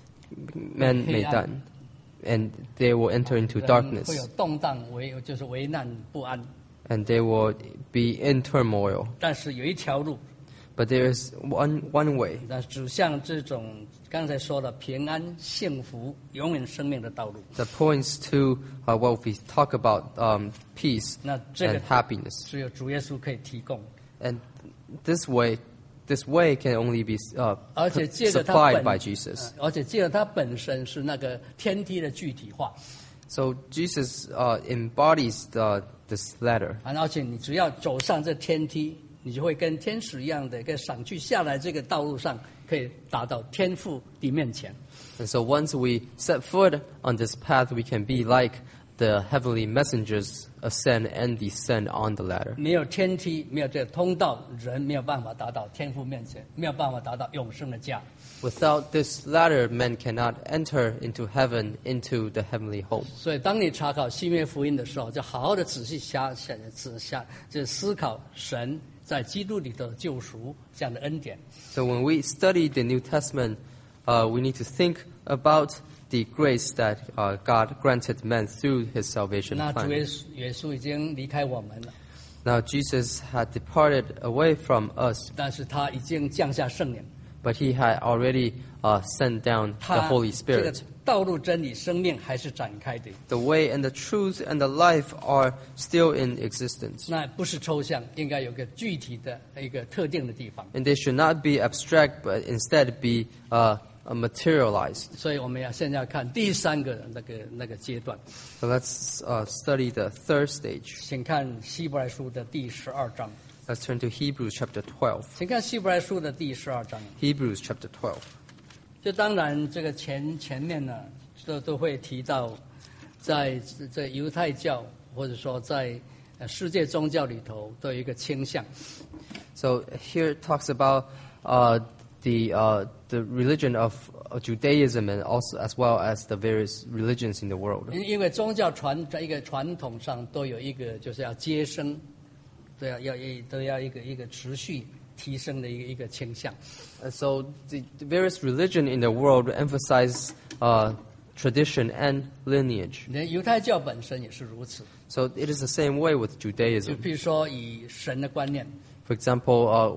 men may 黑暗。 die, and they will enter into 人 darkness, 会有动荡，就是危难不安。 and they will be in turmoil. 但是有一条路， But there is one way 那指向这种刚才说的平安、幸福、永远生命的道路。 that points to what we talk about, peace 那这个 and happiness. 只有主耶稣可以提供， And this way can only be 而且借着他 supplied 本 by Jesus. 而且借着他本身是那个天梯的具体化。 So Jesus embodies this ladder. 而且你只要走上这天梯，你就会跟天使一样的，跟上去下来这个道路上，可以达到天父的面前。 And so once we set foot on this path, we can be like the heavenly messengers ascend and descend on the ladder. 没有天梯，没有这个通道，人没有办法达到天父面前，没有办法达到永生的家。 Without this ladder, men cannot enter into heaven, into the heavenly home. 所以，当你查考新约福音的时候，就好好的仔细就思考神在基督里的救赎这样的恩典。 So when we study the New Testament, we need to think about the grace that God granted men through His salvation 那主 plan. 耶稣已经离开我们了， Now Jesus had departed away from us, 但是他已经降下圣灵。 but He had already sent down the 他 Holy 这个 Spirit. 道路、真理、生命还是展开的。 The way and the truth and the life are still in existence. 那不是抽象，应该有个具体的一个特定的地方。 And they should not be abstract, but instead be materialized. 所以我们现在看第三个那个阶段， So let's study the third stage. 请看希伯来书的第12章。 Let's turn to Hebrews chapter 12. 请看希伯来书的第12章。 Hebrews chapter 12. 就当然，这个前面呢，都会提到，在犹太教或者说在世界宗教里头，都有一个倾向。 So here it talks about the religion of Judaism and also as well as the various religions in the world. 因为宗教在一个传统上都有一个就是要接生，都要一个持续提升的一个倾向。 And so the various religion in the world emphasize tradition and lineage. 连犹太教本身也是如此。 So it is the same way with 就 Judaism. 比如说以神的观念， For example,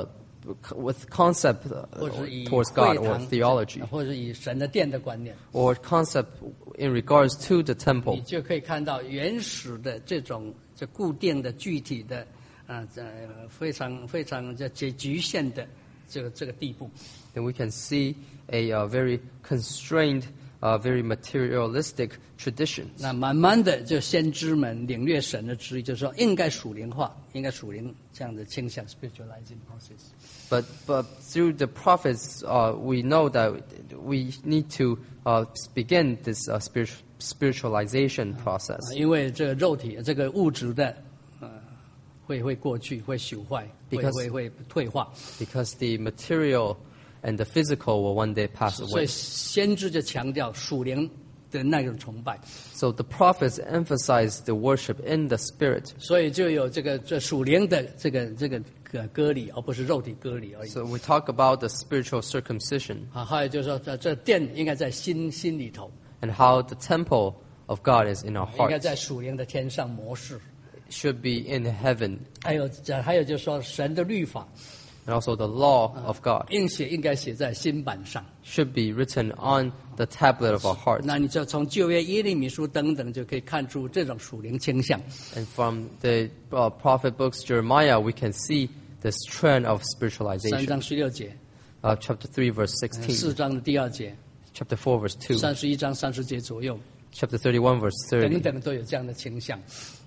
with concept 或者以 towards 会 God or 堂 theology, 或者以神的殿的观念， or concept in regards to the 你 temple. 就可以看到原始的这种固定的具体的非常局限的这个地步。 Then we can see a very constrained, very materialistic traditions. 那慢慢的，就先知们领略神的旨意，就是说应该属灵化，应该属灵这样的倾向 （spiritualizing process）。 But through the prophets, we know that we need to begin this spiritualization process. 因为这个肉体、这个物质的会过去，会朽坏，会退化。 Because the material and the physical will one day pass 所以 away. 先知就强调属灵的那种崇拜， So the prophets emphasize the worship in the spirit. 所以就有这属灵的这个割礼，而不是肉体割礼而已。 So we talk about the spiritual circumcision 还有就是说，这殿应该在心里头， and how the temple of God is in our 应该 hearts. 在属灵的天上模式。 Should be in heaven. 还有就是说，神的律法 And also the law of God 应该写在心板上。 should be written on the tablet of our heart. 那你就从旧约耶利米书等等就可以看出这种属灵倾向。 And from the prophet books Jeremiah, we can see this trend of 3 spiritualization. 章16节， Chapter 3, verse 4 16. 章的第2节 Chapter 4, verse 2. ，31章30节左右， Chapter 31, verse 等 30. 等都有这样的倾向。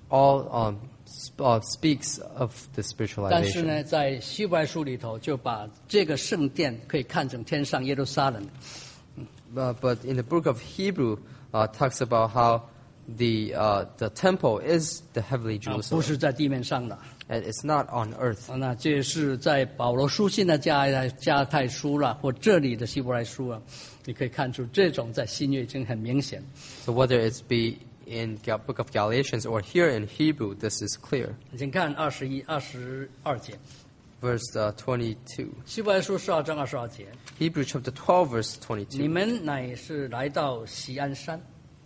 all speaks of the 但是 spiritualization. 呢，在希伯来书里头，就把这个圣殿可以看成天上耶路撒冷。 But in the book of Hebrew, talks about how the temple is the heavenly 不 Jerusalem, 是在地面上的。 and it's not on earth. 那这是在保罗书信的加太书啦，或这里的希伯来书啊，你可以看出这种在新约已经很明显。 So whether it's be in the book of Galatians or here in Hebrew, this is clear. 请看22节， Verse 22. 希伯来书12章22节， Hebrew chapter 12, verse 22. 你们乃是来到锡安山。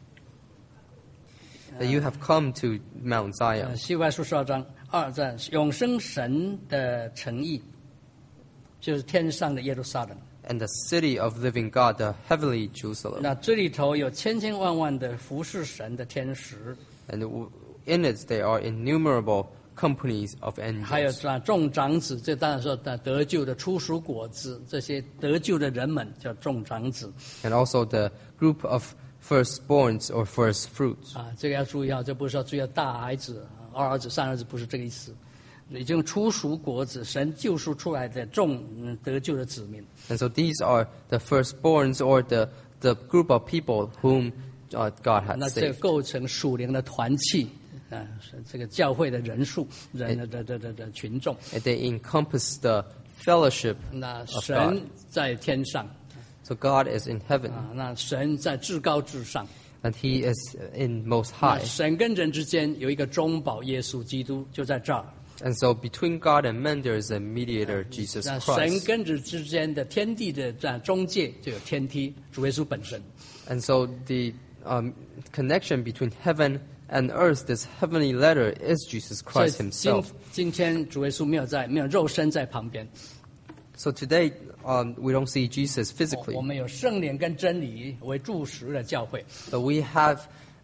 That you have come to Mount Zion. 希伯来书12章2节，永生神的诚意，就是天上的耶路撒冷。 And the city of living God, the heavenly Jerusalem. 那这里头有千千万万的服侍神的天使， And in it there are innumerable companies of 还有 angels. 众长子，这当然说得救的初熟果子，这些得救的人们叫众长子 And also the group of firstborns or first fruits. 啊，这个要注意啊，这不是说只有大孩子、二儿子、三儿子，不是这个意思。已经初熟果子，神救赎出来的众得救的子民。 And so these are the firstborns or the group of people whom God had 那这 saved. 构成属灵的团契啊，是这个教会的人数人的群众。 And they encompass the fellowship 那 of God. 神在天上 So God is in heaven 啊，那神在至高至上。 and He is in Most 那 High. 神跟人之间有一个中保，耶稣基督就在这儿。 And so between God and men there is a mediator, Jesus 那神 Christ. 跟人之间的天地的中介就有天梯，主耶稣本身。 And so the connection between heaven and earth, this heavenly letter, is Jesus 所以 Christ Himself. 今天主耶稣没有肉身在旁边， So today we don't see Jesus 我 physically, 们有圣灵跟真理为柱石的教会。 but we have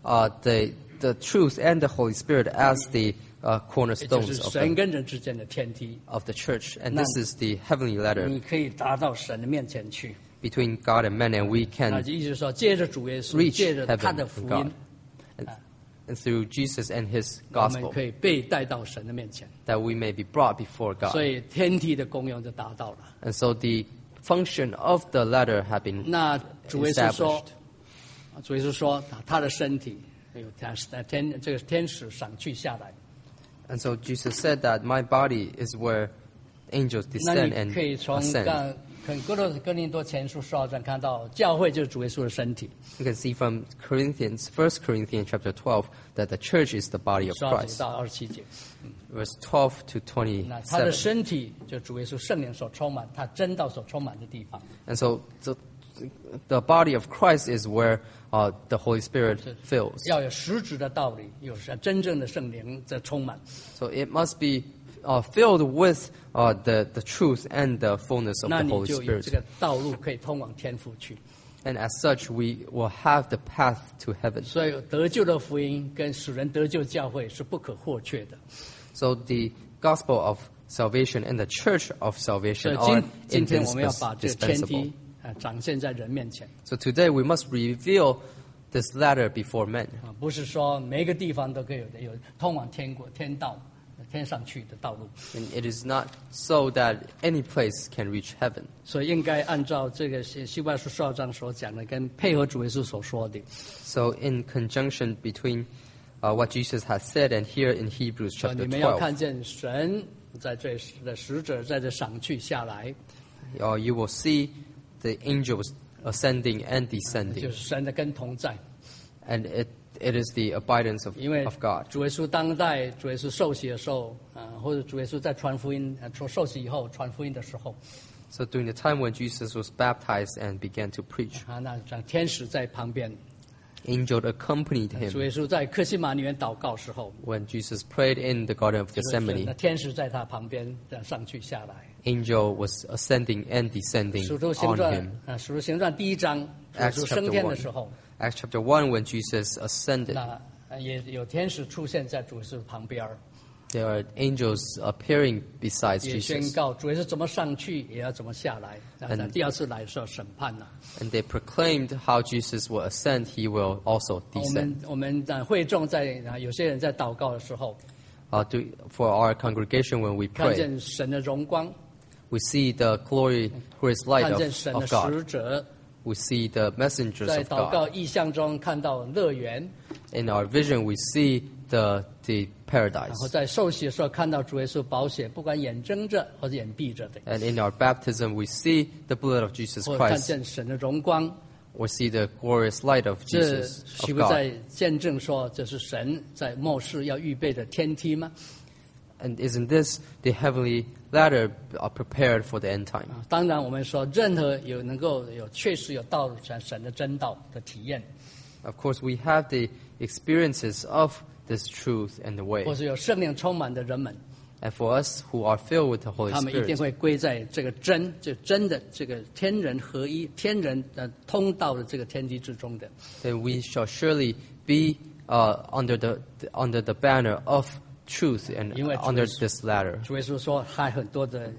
the truth and the Holy Spirit as the 也就 cornerstones 是 of 神 the, 跟人之间的天梯， of the church. And this is the heavenly letter 你可以达到神的面前去。 between God and men, and we 那 can 就意思说，借着主耶稣， reach 借着他 heaven 的 and 福 God. 音， And through Jesus and His 我们 gospel, 可以被带到神的面前， that we may be brought before 所 God. 以天梯的功用就达到了。 And so the function of the letter have been 那主耶稣说 established.， 主耶稣说他的身体有这个天使赏去下来。 And so Jesus said that my body is where angels 那 descend 你可以 and 从 ascend. 哥林多前书12章看到，教会就是主耶稣的身体。 You can see from 1 Corinthians chapter 12 that the church is the body of 12节 Christ. 到27节， Verse 12 to 那他的 27. 身体就主耶稣圣灵所充满，他真道所充满的地方。 And so the body of Christ is where the Holy Spirit fills. 要有实质的道理，有真正的圣灵在充满。 So it must be filled with the truth and the fullness of 那 the 你 Holy 就有 Spirit. 这个道路可以通往天父去。 And as such, we will have the path to heaven. 所以得救的福音跟使人得救教会是不可或缺的。 So the gospel of salvation and the church of 所 salvation 以 are 今天我们要把这个天 indispensable. 梯展现在人面前 So today we must reveal this ladder before men. 啊，不是说每一个地方都可以有通往天国、天道、天上去的道路。 And it is not so that any place can reach heaven. 所以应该按照这个希伯来书12章所讲的，跟配合主耶稣所说的， So in conjunction between what Jesus has said and here in Hebrews 说 chapter 你们要 12, 看见神在这的使者在这赏去下来， you will see the angels ascending and 就 descending. 是神的跟同在。 And it is the abidance of 因为 God. 主耶稣当代主耶稣受洗的时候，或者主耶稣在传福音，受洗以后传福音的时候， So during the time when Jesus was baptized and began to preach, 那天使在旁边， angels accompanied 主 him. 耶稣在克西马尼园祷告时候， When Jesus prayed in the Garden of 那 Gethsemane, 天使在他旁边这样上去下来。 angel was ascending and descending 使徒行 on 传 him. 使徒行传1章，主耶 Acts 稣 chapter 升天的 1. 时候， Acts chapter 1, when Jesus ascended, 那也有天使出现在主耶稣旁边儿。 There are angels appearing besides 也宣 Jesus, 告主耶稣怎么上去，也要怎么下来。那第二次来的时候审判了。 and they proclaimed how Jesus will ascend, he will also 我 descend. 们会众在有些人在祷告的时候， For our congregation, when we 看 pray, 见神的荣光， we see the glorious light 看 of, 见神的 of God. 使者， We see the messengers 在 of 祷告 God. 意象中看到乐园， In our vision, we see the 然 paradise. 后在受洗的时候看到主耶稣宝血，不管眼睁着或者眼闭着的， And in our baptism, we see the blood of Jesus 或者看 Christ. 见神的荣光。 We see the glorious light of 这 Jesus, 岂 of 不 God. 在见证说这是神在末世要预备的天梯吗？ And isn't this the heavenly ladder prepared for the end time? 当然，我们说任何能够确实有道神的真道的体验， Of course, we have the experiences of this truth and the way. 或是有圣灵充满的人们， And for us who are filled with the Holy 他们一定 Spirit, 会归在这个真的这个天人合一、天人的通道的这个天梯之中的。 then we shall surely be under the banner of truth and 因为主 under 耶稣- this ladder. 主耶稣说，还很多的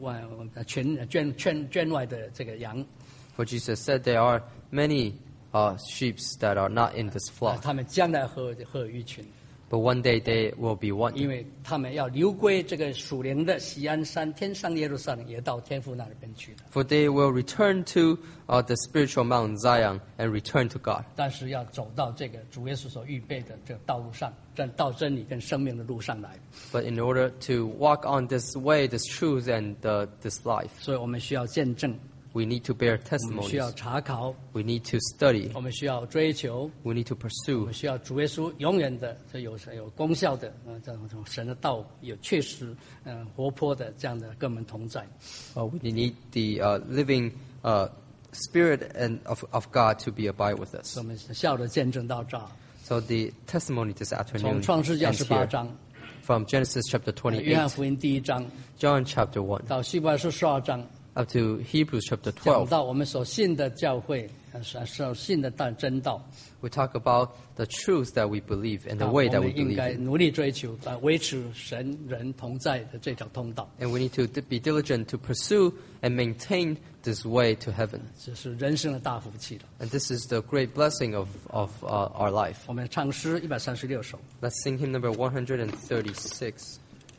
圈外的这个羊， For Jesus said there are many sheep that are not in this flock, 他们将来会有一群， but one day they will be one. 因为他们要流归这个属灵的锡安山，天上耶路撒冷，也到天父那里边去了。 For they will return to the spiritual Mount Zion and return to God. 但是要走到这个主耶稣所预备的这个道路上，到真理跟生命的路上来。 But in order to walk on this way, this truth, and this life, 所以我们需要见证， we need to bear 我们需要 testimonies. 查考， We need to study. 我们需要追求， We need to 我 pursue. 们需要主耶稣永远的这有功效的，这种神的道有确实活泼的这样的跟我们同在。 We need the living Spirit and of God to be abide with us. 所以我们笑的见证到这儿， So the testimony this 从 afternoon 创世纪 ends 28 here. 章， From Genesis chapter 约翰 28, 福音第1章 John chapter 1, 到希伯来书12章， up to Hebrews chapter 讲 12. 到我们所信的教会，所信的真道。 We talk about the truth that we believe and the 我 way that we 们应 believe 该 in. 努力追求，维持神人同在的这条通道。 And we need to be diligent to pursue and maintain this way to heaven. 这是人生的大福气了。 And this is the great blessing of our life. 我们唱诗136首。 Let's sing hymn number 136.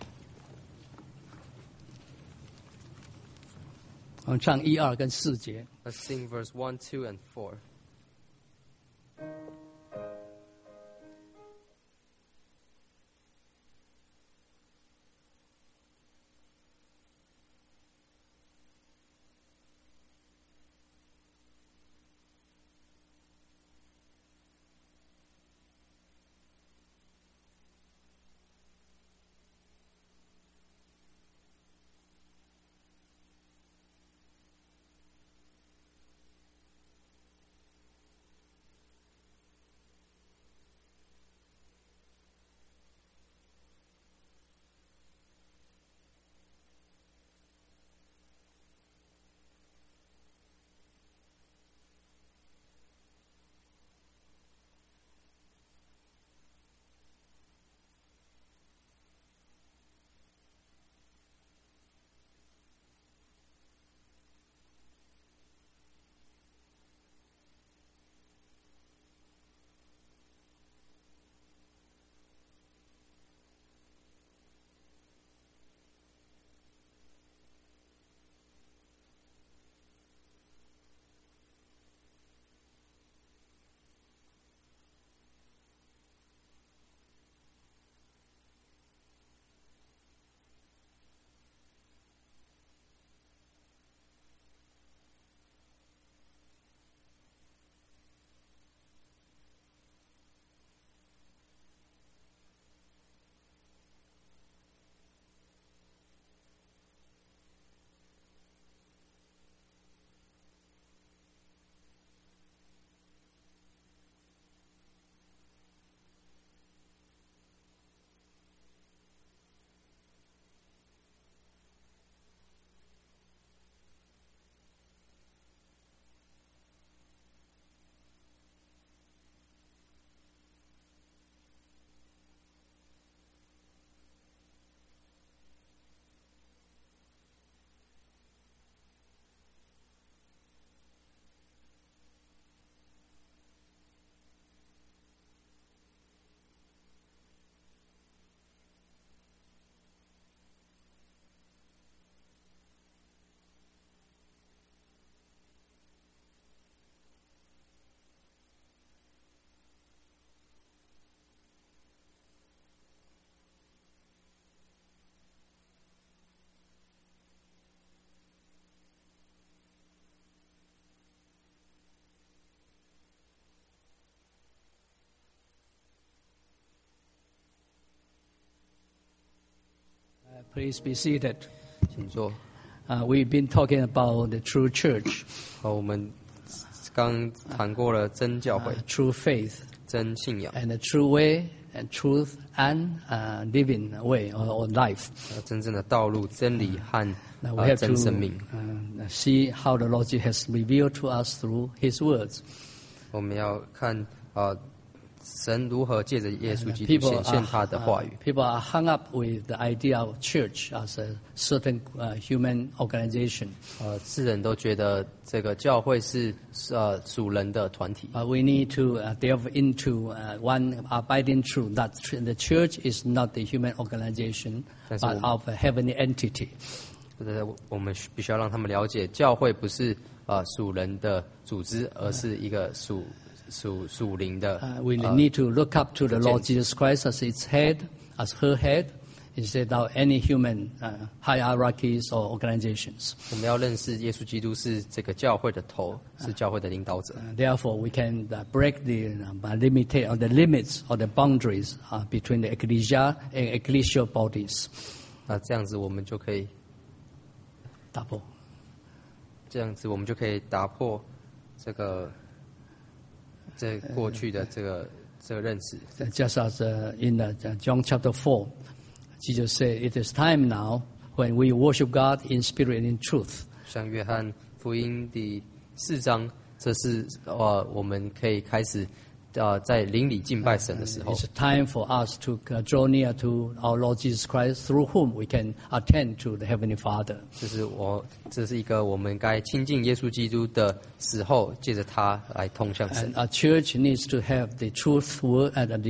我们唱1、2跟4节。 Let's sing verse 1, 2, and 4. Please be seated. 请坐。 We've been talking about the true church, 好，我们刚谈过了真教会、 true faith, 真信仰、 and the true way, and truth, and living way or life. 真正的道路、真理和 Now we have 真生 to 命。 see how the Lord Jesus has revealed to us through His words. 我们要看神如何借着耶稣基督显现他的话语。 people are hung up with the idea of church as a certain human organization. 世人都觉得这个教会是属人的团体。 But we need to delve into one abiding truth that the church is not the human organization, but of a heavenly entity. 我们必须要让他们了解，教会不是属人的组织，而是一个属灵的。 We need to look up to the Lord Jesus Christ as its head, as her head, instead of any human hierarchies or organizations. 我们要认识耶稣基督是这个教会的头，是教会的领导者。 Therefore, we can break the limits or the boundaries between the ecclesia and ecclesial bodies. 那这样子我们就可以 Double. 打破这过去的这个认识。 Just as in John chapter 4, Jesus said, "It is time now when we worship God in spirit and in truth." 像约翰福音第4章，这是我们可以开始在灵里敬拜神的时候。 It's time for us to draw near to our Lord Jesus Christ, through whom we can attend to the Heavenly Father. 这是一个我们该亲近耶稣基督的时候，借着他来通向神。 And a church needs to have the truthful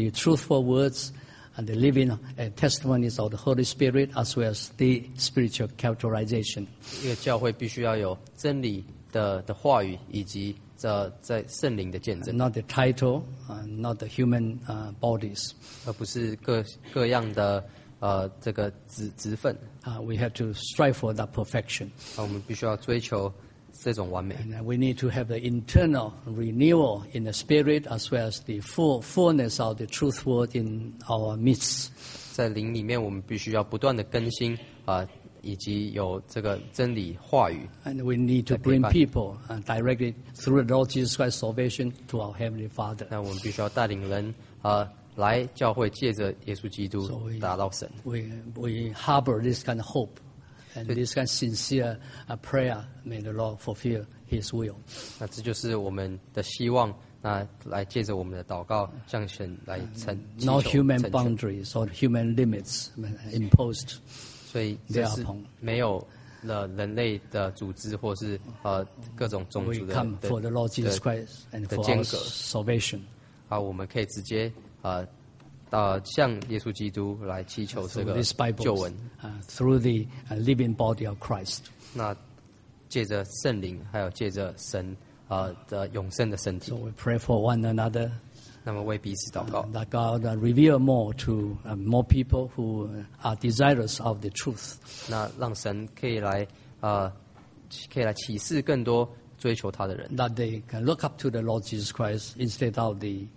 words and the living testimonies of the Holy Spirit, as well as the spiritual characterization. 一个教会必须要有真理的话语，以及在圣灵的见证， Not the title, not the human bodies. 而不是各样的这个职分。 We have to strive for that perfection. 我们必须要追求这种完美。 And we need to have the internal renewal in the spirit, as well as the fullness of the truth word in our midst. 在灵里面，我们必须要不断的更新以及有这个真理话语。 And we need to bring people directly through the Lord Jesus Christ's salvation to our Heavenly Father. 那我们必须要带领人来教会，借着耶稣基督达到神。 We harbor this kind of hope and this kind of sincere prayer. May the Lord fulfill His will. 那这就是我们的希望。那来借着我们的祷告，向神来祈 No 求 human 成全。 boundaries or human limits imposed. 所以这是没有了人类的组织，或是各种种 We 族的 come for the Lord Jesus Christ and for our salvation. 我们可以直接向耶稣基督来祈求这 Through 个 this 救 Bible, 恩。 through the living body of Christ. 那借着圣灵，还有借着神的永生的身体 So，we pray for one another. 那么为彼此祷告， That God reveal more to more people who are desirous of the truth. 那让神可以来启示更多追求他的人， That they can look up to the Lord Jesus Christ instead of the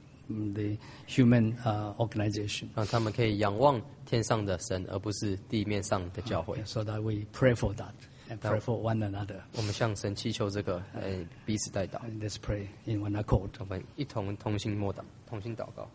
human organization. 让他们可以仰望天上的神，而不是地面上的教会。 So that we pray for that and pray for one another. 我们向神祈求这个，彼此代祷。 And let's pray in one accord. 我们一同同心默祷，同心祷告。